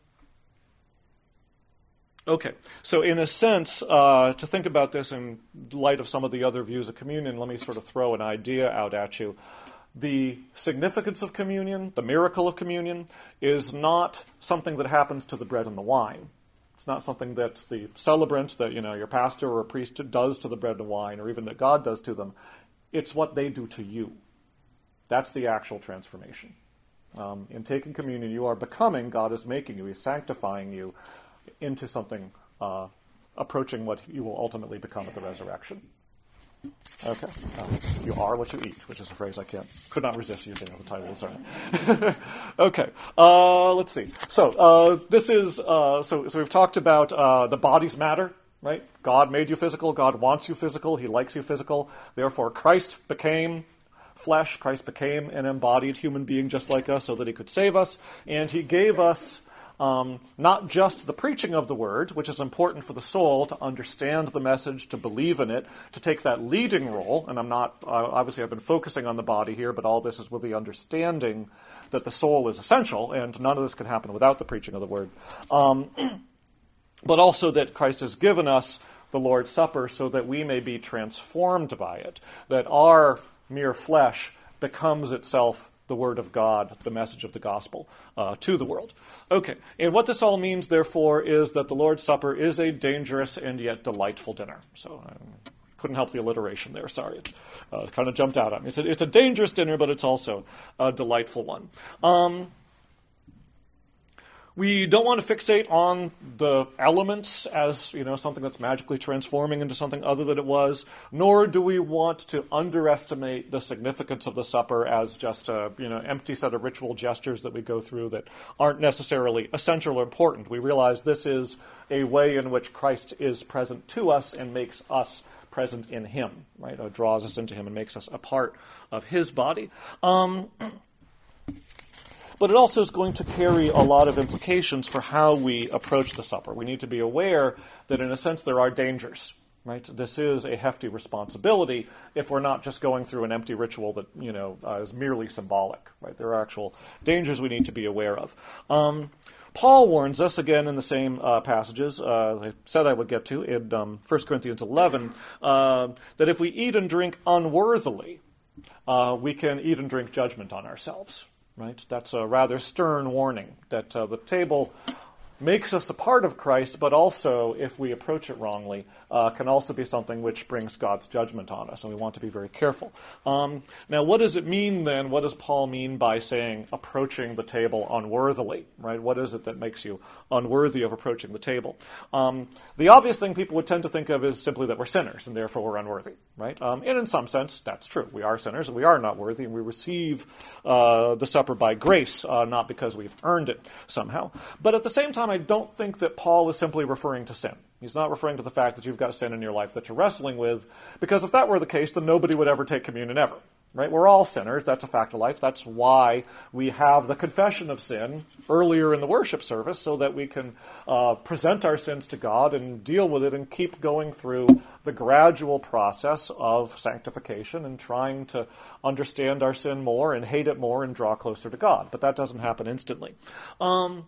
A: okay, so in a sense, uh, to think about this in light of some of the other views of communion, let me sort of throw an idea out at you. The significance of communion, the miracle of communion, is not something that happens to the bread and the wine. It's not something that the celebrant, that, you know, your pastor or a priest does to the bread and wine, or even that God does to them. It's what they do to you. That's the actual transformation. Um, in taking communion, you are becoming, God is making you, He's sanctifying you into something uh, approaching what you will ultimately become at the resurrection. Okay. Um, you are what you eat, which is a phrase I can't, could not resist using as the title of the sermon. Okay. Uh, let's see. So, uh, this is, uh, so, so we've talked about, uh, the bodies matter, right? God made you physical. God wants you physical. He likes you physical. Therefore, Christ became flesh. Christ became an embodied human being just like us so that He could save us. And He gave us Um, not just the preaching of the word, which is important for the soul to understand the message, to believe in it, to take that leading role. And I'm not, uh, obviously I've been focusing on the body here, but all this is with the understanding that the soul is essential, and none of this can happen without the preaching of the word. Um, but also that Christ has given us the Lord's Supper so that we may be transformed by it, that our mere flesh becomes itself the Word of God, the message of the gospel uh, to the world. Okay, and what this all means, therefore, is that the Lord's Supper is a dangerous and yet delightful dinner. So I couldn't help the alliteration there, sorry. It uh, kind of jumped out at me. It's a, it's a dangerous dinner, but it's also a delightful one. Um, We don't want to fixate on the elements as, you know, something that's magically transforming into something other than it was, nor do we want to underestimate the significance of the supper as just a, you know, empty set of ritual gestures that we go through that aren't necessarily essential or important. We realize this is a way in which Christ is present to us and makes us present in Him, right? Or draws us into Him and makes us a part of His body. Um... But it also is going to carry a lot of implications for how we approach the supper. We need to be aware that, in a sense, there are dangers, right? This is a hefty responsibility if we're not just going through an empty ritual that, you know, uh, is merely symbolic, right? There are actual dangers we need to be aware of. Um, Paul warns us, again, in the same uh, passages uh, I said I would get to, in um, First Corinthians eleven, uh, that if we eat and drink unworthily, uh, we can eat and drink judgment on ourselves. Right? That's a rather stern warning that uh, the table makes us a part of Christ, but also, if we approach it wrongly, uh, can also be something which brings God's judgment on us, and we want to be very careful. Um, now, what does it mean then? What does Paul mean by saying approaching the table unworthily? Right? What is it that makes you unworthy of approaching the table? Um, the obvious thing people would tend to think of is simply that we're sinners, and therefore we're unworthy. Right? Um, and in some sense, that's true. We are sinners, and we are not worthy, and we receive uh, the supper by grace, uh, not because we've earned it somehow. But at the same time, I don't think that Paul is simply referring to sin. He's not referring to the fact that you've got sin in your life that you're wrestling with, because if that were the case, then nobody would ever take communion ever. Right? We're all sinners. That's a fact of life. That's why we have the confession of sin earlier in the worship service, so that we can uh, present our sins to God and deal with it and keep going through the gradual process of sanctification and trying to understand our sin more and hate it more and draw closer to God. But that doesn't happen instantly. Um...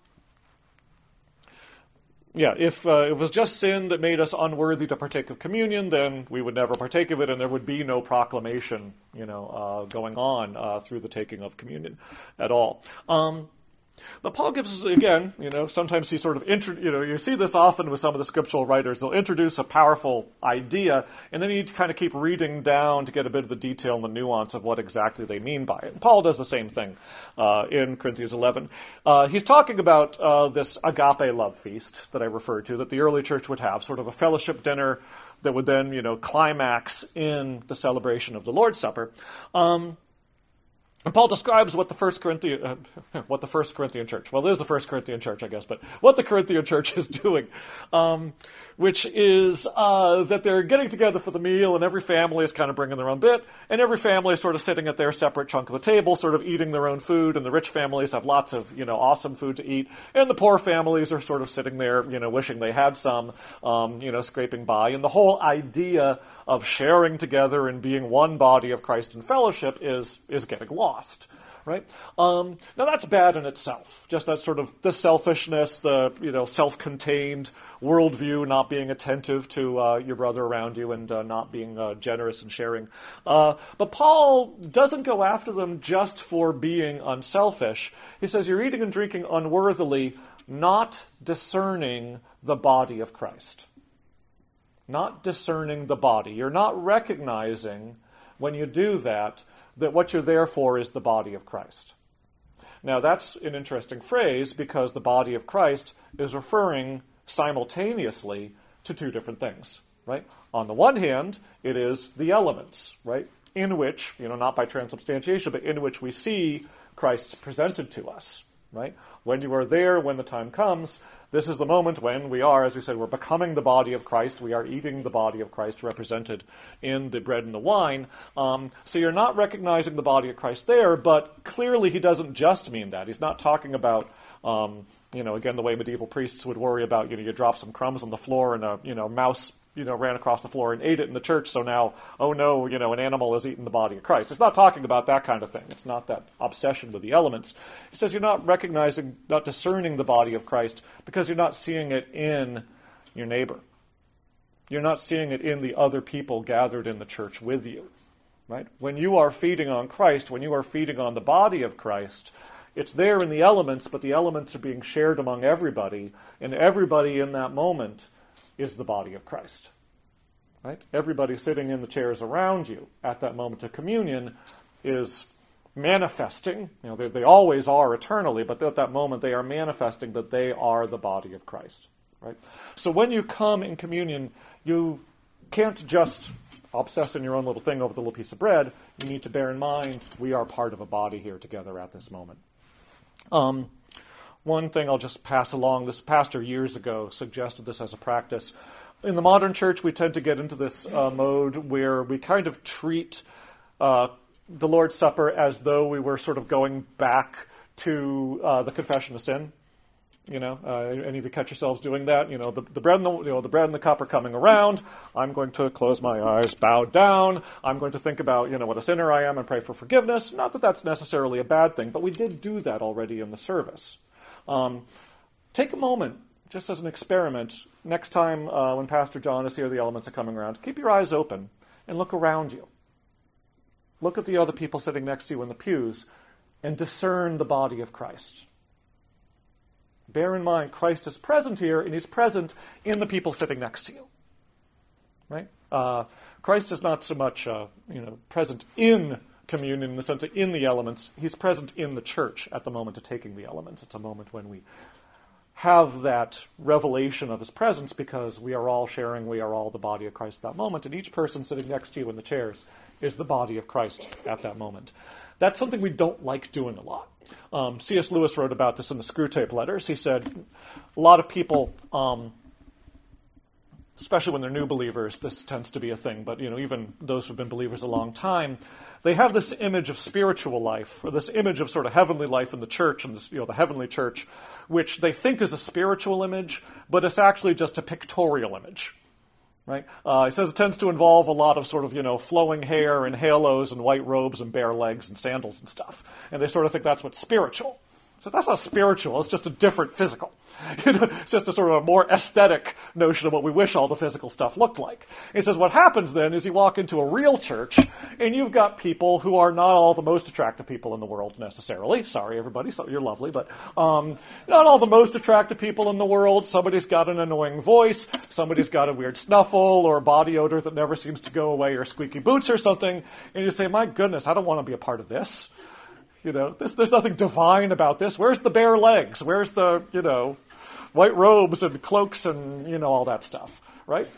A: Yeah, if, uh, if it was just sin that made us unworthy to partake of communion, then we would never partake of it, and there would be no proclamation, you know, uh, going on uh, through the taking of communion at all. Um, but Paul gives us, again, you know, sometimes he sort of, intro- you know, you see this often with some of the scriptural writers. They'll introduce a powerful idea, and then you need to kind of keep reading down to get a bit of the detail and the nuance of what exactly they mean by it. And Paul does the same thing uh, in Corinthians eleven. Uh, he's talking about uh, this agape love feast that I referred to, that the early church would have, sort of a fellowship dinner that would then, you know, climax in the celebration of the Lord's Supper. Um And Paul describes what the First Corinthian, uh, what the First Corinthian church, well, there's the First Corinthian church, I guess, but what the Corinthian church is doing, um, which is uh, that they're getting together for the meal, and every family is kind of bringing their own bit, and every family is sort of sitting at their separate chunk of the table, sort of eating their own food, and the rich families have lots of, you know, awesome food to eat, and the poor families are sort of sitting there, you know, wishing they had some, um, you know, scraping by, and the whole idea of sharing together and being one body of Christ in fellowship is is getting lost. Lost, right? Um, now that's bad in itself. Just that sort of the selfishness, the you know self-contained worldview, not being attentive to uh, your brother around you, and uh, not being uh, generous and sharing. Uh, but Paul doesn't go after them just for being unselfish. He says you're eating and drinking unworthily, not discerning the body of Christ. Not discerning the body. You're not recognizing when you do that that what you're there for is the body of Christ. Now, that's an interesting phrase because the body of Christ is referring simultaneously to two different things, right? On the one hand, it is the elements, right, in which, you know, not by transubstantiation, but in which we see Christ presented to us, right? When you are there, when the time comes, this is the moment when we are, as we said, we're becoming the body of Christ. We are eating the body of Christ represented in the bread and the wine. Um, so you're not recognizing the body of Christ there, but clearly he doesn't just mean that. He's not talking about, um, you know, again, the way medieval priests would worry about, you know, you drop some crumbs on the floor and a, you know, mouse you know, ran across the floor and ate it in the church, so now, oh no, you know, an animal has eaten the body of Christ. It's not talking about that kind of thing. It's not that obsession with the elements. It says you're not recognizing, not discerning the body of Christ because you're not seeing it in your neighbor. You're not seeing it in the other people gathered in the church with you, right? When you are feeding on Christ, when you are feeding on the body of Christ, it's there in the elements, but the elements are being shared among everybody, and everybody in that moment is the body of Christ, right? Everybody sitting in the chairs around you at that moment of communion is manifesting, you know, they, they always are eternally, but at that moment they are manifesting that they are the body of Christ, right? So when you come in communion, you can't just obsess in your own little thing over the little piece of bread. You need to bear in mind we are part of a body here together at this moment. Um, One thing I'll just pass along, this pastor years ago suggested this as a practice. In the modern church, we tend to get into this uh, mode where we kind of treat uh, the Lord's Supper as though we were sort of going back to uh, the confession of sin. You know, uh, any of you catch yourselves doing that? You know, the, the bread and the you know the bread and the cup are coming around. I'm going to close my eyes, bow down. I'm going to think about you know what a sinner I am and pray for forgiveness. Not that that's necessarily a bad thing, but we did do that already in the service. Um, take a moment, just as an experiment, next time uh, when Pastor John is here, the elements are coming around, keep your eyes open and look around you. Look at the other people sitting next to you in the pews and discern the body of Christ. Bear in mind, Christ is present here, and he's present in the people sitting next to you. Right? Uh, Christ is not so much uh, you know, present in communion in the sense of in the elements. He's present in the church at the moment of taking the elements. It's a moment when we have that revelation of his presence because we are all sharing, we are all the body of Christ at that moment, and each person sitting next to you in the chairs is the body of Christ at that moment. That's something we don't like doing a lot. Um, C S Lewis wrote about this in the Screwtape Letters. He said a lot of people, um, especially when they're new believers, this tends to be a thing, but you know, even those who've been believers a long time, they have this image of spiritual life, or this image of sort of heavenly life in the church, and this, you know, the heavenly church, which they think is a spiritual image, but it's actually just a pictorial image. Right? Uh, he says it tends to involve a lot of sort of, you know, flowing hair and halos and white robes and bare legs and sandals and stuff. And they sort of think that's what's spiritual. So that's not spiritual, it's just a different physical. You know, it's just a sort of a more aesthetic notion of what we wish all the physical stuff looked like. He says what happens then is you walk into a real church, and you've got people who are not all the most attractive people in the world necessarily. Sorry, everybody, so you're lovely, but um, not all the most attractive people in the world. Somebody's got an annoying voice, somebody's got a weird snuffle or a body odor that never seems to go away, or squeaky boots or something, and you say, my goodness, I don't want to be a part of this. You know, this, there's nothing divine about this. Where's the bare legs? Where's the, you know, white robes and cloaks and, you know, all that stuff, right?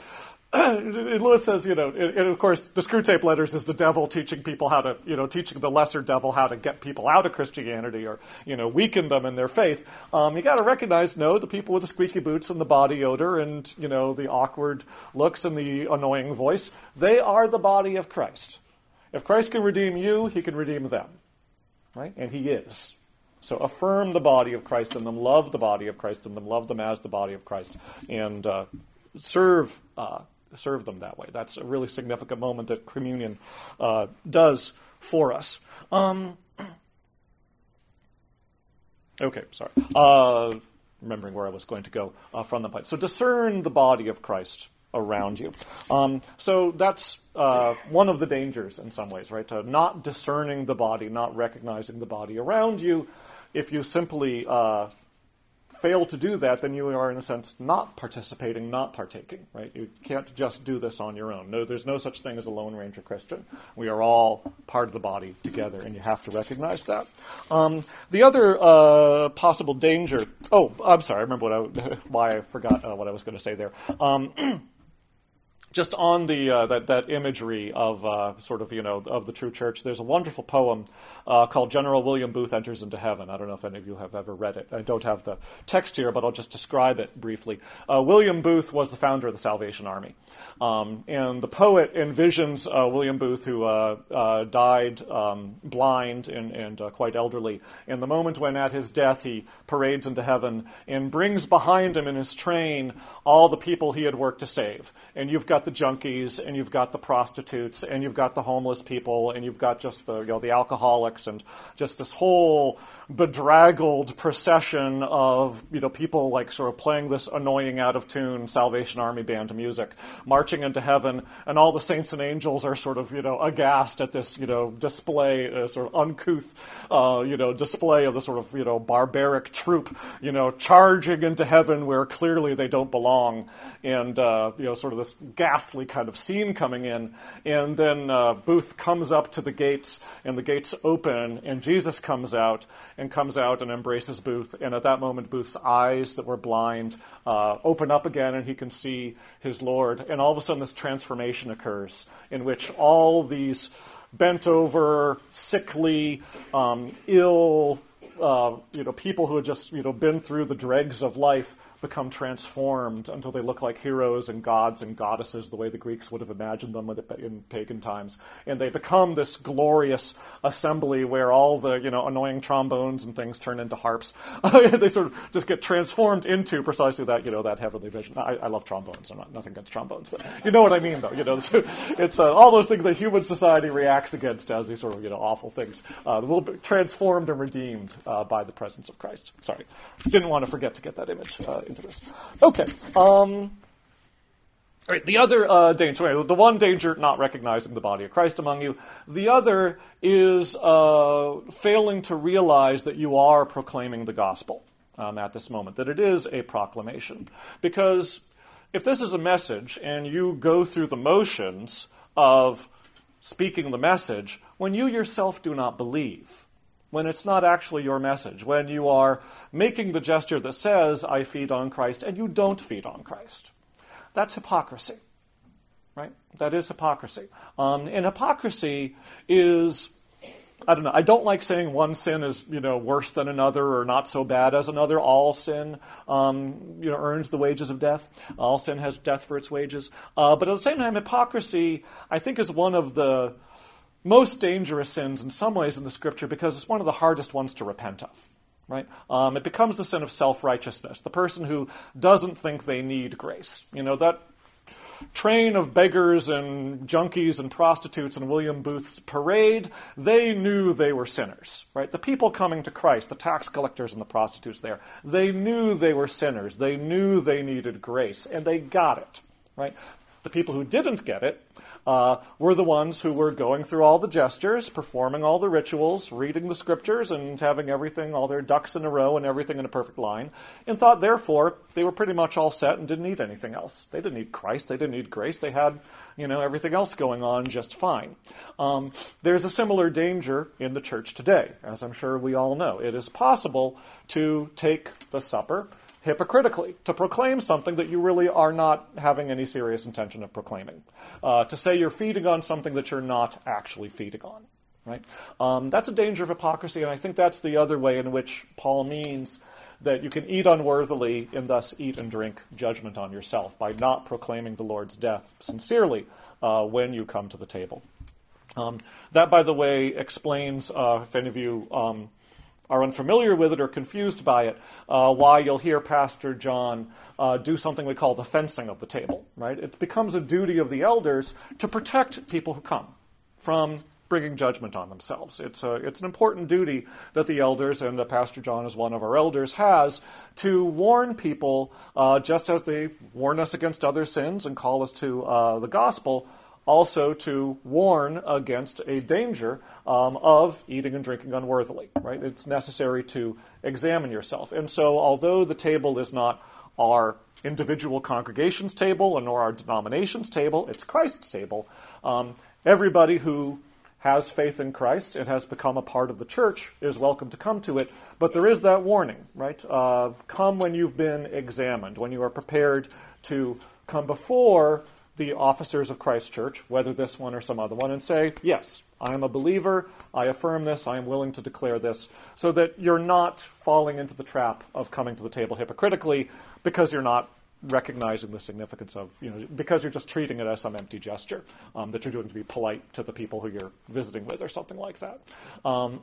A: Lewis says, you know, and of course, the Screwtape Letters is the devil teaching people how to, you know, teaching the lesser devil how to get people out of Christianity or, you know, weaken them in their faith. Um, you got to recognize, no, the people with the squeaky boots and the body odor and, you know, the awkward looks and the annoying voice, they are the body of Christ. If Christ can redeem you, he can redeem them, right? And he is. So affirm the body of Christ in them, love the body of Christ in them, love them as the body of Christ, and uh, serve uh serve them that way. That's a really significant moment that communion uh, does for us. Um, okay, sorry. Uh, remembering where I was going to go uh, from the point. So discern the body of Christ around you. Um, so that's uh, one of the dangers in some ways, right? Uh, not discerning the body, not recognizing the body around you. If you simply uh, fail to do that, then you are, in a sense, not participating, not partaking, right? You can't just do this on your own. No, there's no such thing as a Lone Ranger Christian. We are all part of the body together, and you have to recognize that. Um, the other uh, possible danger... Oh, I'm sorry, I remember what I, why I forgot uh, what I was going to say there. Um, Just on the uh, that that imagery of uh, sort of you know of the true church, there's a wonderful poem uh, called General William Booth Enters into Heaven. I don't know if any of you have ever read it. I don't have the text here, but I'll just describe it briefly. Uh, William Booth was the founder of the Salvation Army, um, and the poet envisions uh, William Booth, who uh, uh, died um, blind and, and uh, quite elderly, and the moment when at his death he parades into heaven and brings behind him in his train all the people he had worked to save. And you've got the junkies, and you've got the prostitutes, and you've got the homeless people, and you've got just the, you know, the alcoholics, and just this whole bedraggled procession of, you know, people like sort of playing this annoying out of tune Salvation Army band music, marching into heaven, and all the saints and angels are sort of, you know, aghast at this, you know, display, uh, sort of uncouth, uh, you know, display of the sort of, you know, barbaric troop, you know, charging into heaven where clearly they don't belong, and, uh, you know, sort of this ghastly kind of scene coming in, and then uh, Booth comes up to the gates, and the gates open, and Jesus comes out, and comes out and embraces Booth, and at that moment Booth's eyes that were blind uh, open up again, and he can see his Lord, and all of a sudden this transformation occurs, in which all these bent over, sickly, um, ill, uh, you know, people who had just, you know, been through the dregs of life become transformed until they look like heroes and gods and goddesses, the way the Greeks would have imagined them in pagan times. And they become this glorious assembly where all the, you know, annoying trombones and things turn into harps. They sort of just get transformed into precisely that, you know, that heavenly vision. I, I love trombones. I'm not nothing against trombones, but you know what I mean, though. You know, it's uh, all those things that human society reacts against as these sort of, you know, awful things. Uh, will be transformed and redeemed uh, by the presence of Christ. Sorry, didn't want to forget to get that image uh, into this. Okay. Um, all right. The other uh, danger, the one danger, not recognizing the body of Christ among you. The other is uh, failing to realize that you are proclaiming the gospel um, at this moment, that it is a proclamation. Because if this is a message and you go through the motions of speaking the message, when you yourself do not believe, when it's not actually your message, when you are making the gesture that says, I feed on Christ, and you don't feed on Christ. That's hypocrisy, right? That is hypocrisy. Um, and hypocrisy is, I don't know, I don't like saying one sin is, you know, worse than another or not so bad as another. All sin, um, you know, earns the wages of death. All sin has death for its wages. Uh, but at the same time, hypocrisy, I think, is one of the most dangerous sins in some ways in the Scripture because it's one of the hardest ones to repent of, right? Um, it becomes the sin of self-righteousness, the person who doesn't think they need grace. You know, that train of beggars and junkies and prostitutes in William Booth's parade, they knew they were sinners, right? The people coming to Christ, the tax collectors and the prostitutes there, they knew they were sinners. They knew they needed grace, and they got it, right? The people who didn't get it uh, were the ones who were going through all the gestures, performing all the rituals, reading the scriptures, and having everything, all their ducks in a row and everything in a perfect line, and thought, therefore, they were pretty much all set and didn't need anything else. They didn't need Christ. They didn't need grace. They had, you know, everything else going on just fine. Um, there's a similar danger in the church today, as I'm sure we all know. It is possible to take the supper, hypocritically, to proclaim something that you really are not having any serious intention of proclaiming, uh, to say you're feeding on something that you're not actually feeding on. Right? Um, that's a danger of hypocrisy, and I think that's the other way in which Paul means that you can eat unworthily and thus eat and drink judgment on yourself by not proclaiming the Lord's death sincerely uh, when you come to the table. Um, that, by the way, explains, uh, if any of you um, are unfamiliar with it or confused by it, uh, why you'll hear Pastor John uh, do something we call the fencing of the table. Right? It becomes a duty of the elders to protect people who come from bringing judgment on themselves. It's a, it's an important duty that the elders, and uh, Pastor John is one of our elders, has to warn people, uh, just as they warn us against other sins and call us to uh, the gospel, also to warn against a danger um, of eating and drinking unworthily. Right? It's necessary to examine yourself. And so although the table is not our individual congregation's table nor our denomination's table, it's Christ's table, um, everybody who has faith in Christ and has become a part of the church is welcome to come to it. But there is that warning, right? Uh, come when you've been examined, when you are prepared to come before the officers of Christ's church, whether this one or some other one, and say, yes, I am a believer, I affirm this, I am willing to declare this, so that you're not falling into the trap of coming to the table hypocritically because you're not recognizing the significance of, you know, because you're just treating it as some empty gesture um, that you're doing to be polite to the people who you're visiting with or something like that. Um,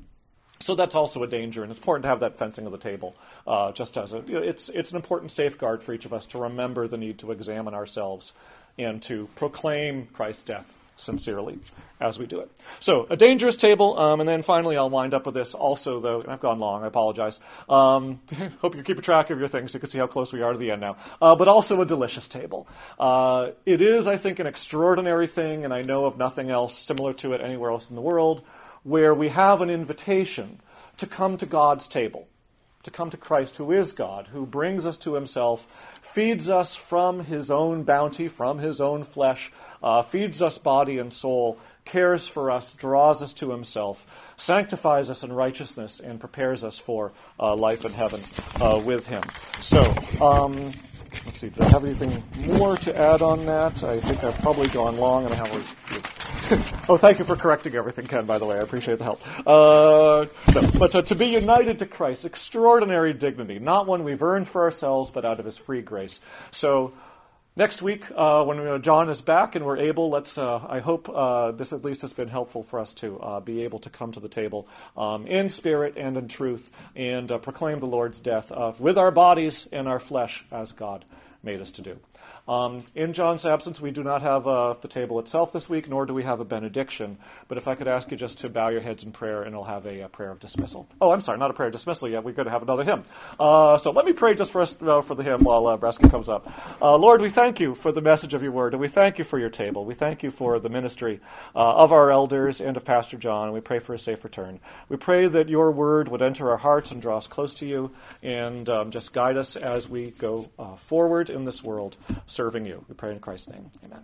A: so that's also a danger, and it's important to have that fencing of the table. Uh, just as a, you know, it's it's an important safeguard for each of us to remember the need to examine ourselves and to proclaim Christ's death sincerely as we do it. So, a dangerous table, um, and then finally I'll wind up with this also, though, and I've gone long, I apologize. Um, hope you're keeping track of your things so you can see how close we are to the end now. Uh, but also a delicious table. Uh, it is, I think, an extraordinary thing, and I know of nothing else similar to it anywhere else in the world, where we have an invitation to come to God's table, to come to Christ, who is God, who brings us to himself, feeds us from his own bounty, from his own flesh, uh, feeds us body and soul, cares for us, draws us to himself, sanctifies us in righteousness, and prepares us for uh, life in heaven uh, with him. So, um, let's see, do I have anything more to add on that? I think I've probably gone long, and I have oh, thank you for correcting everything, Ken, by the way. I appreciate the help. Uh, no, but uh, to be united to Christ, extraordinary dignity, not one we've earned for ourselves, but out of his free grace. So next week, uh, when uh, John is back and we're able, let's, uh, I hope uh, this at least has been helpful for us to uh, be able to come to the table um, in spirit and in truth and uh, proclaim the Lord's death uh, with our bodies and our flesh as God made us to do. Um, in John's absence, we do not have uh, the table itself this week, nor do we have a benediction. But if I could ask you just to bow your heads in prayer, and I'll have a, a prayer of dismissal. Oh, I'm sorry, not a prayer of dismissal yet. We're going to have another hymn. Uh, so let me pray just for us uh, for the hymn while uh, Bresky comes up. Uh, Lord, we thank you for the message of your word, and we thank you for your table. We thank you for the ministry uh, of our elders and of Pastor John, and we pray for a safe return. We pray that your word would enter our hearts and draw us close to you, and um, just guide us as we go uh, forward in this world, serving you. We pray in Christ's name. Amen.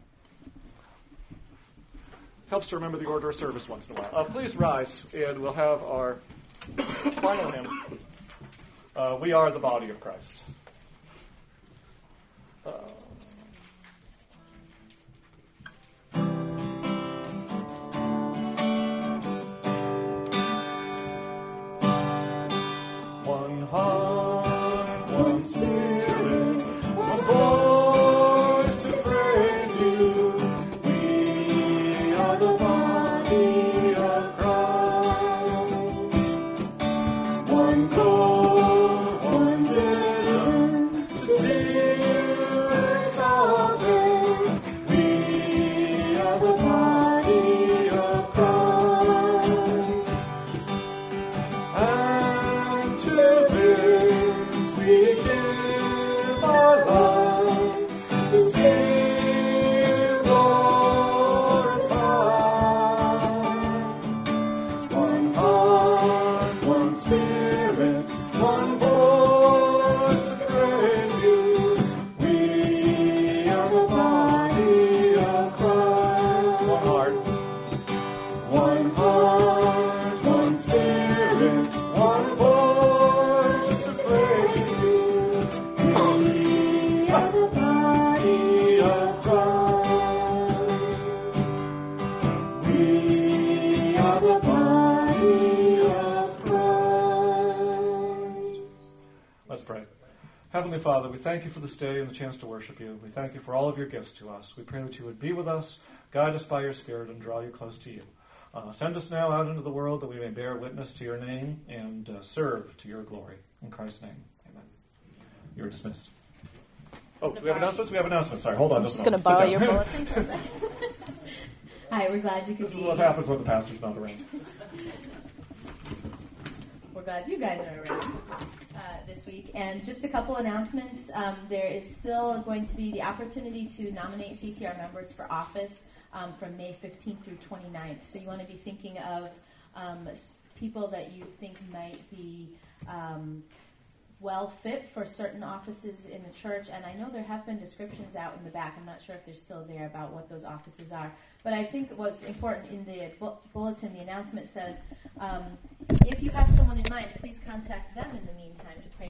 A: Helps to remember the order of service once in a while. Uh, please rise, and we'll have our final hymn. Uh, we are the body of Christ. Uh, one heart, one spirit, one voice. Spirit, pray. Heavenly Father, we thank you for this day and the chance to worship you. We thank you for all of your gifts to us. We pray that you would be with us, guide us by your Spirit, and draw you close to you. Uh, send us now out into the world that we may bear witness to your name and uh, serve to your glory. In Christ's name, amen. You are dismissed. Oh, do we have announcements? We have announcements. Sorry, hold on.
B: I'm just going to borrow your bulletin for a second. Hi, we're glad you could
A: This
B: be
A: is what happens when the pastor's not around.
B: We're glad you guys are around uh, this week. And just a couple announcements. Um, there is still going to be the opportunity to nominate C T R members for office um, from May fifteenth through twenty-ninth. So you want to be thinking of um, people that you think might be um, well fit for certain offices in the church. And I know there have been descriptions out in the back. I'm not sure if they're still there about what those offices are. But I think what's important in the bu- bulletin, the announcement says, um, if you have someone in mind, please contact them in the meantime to pray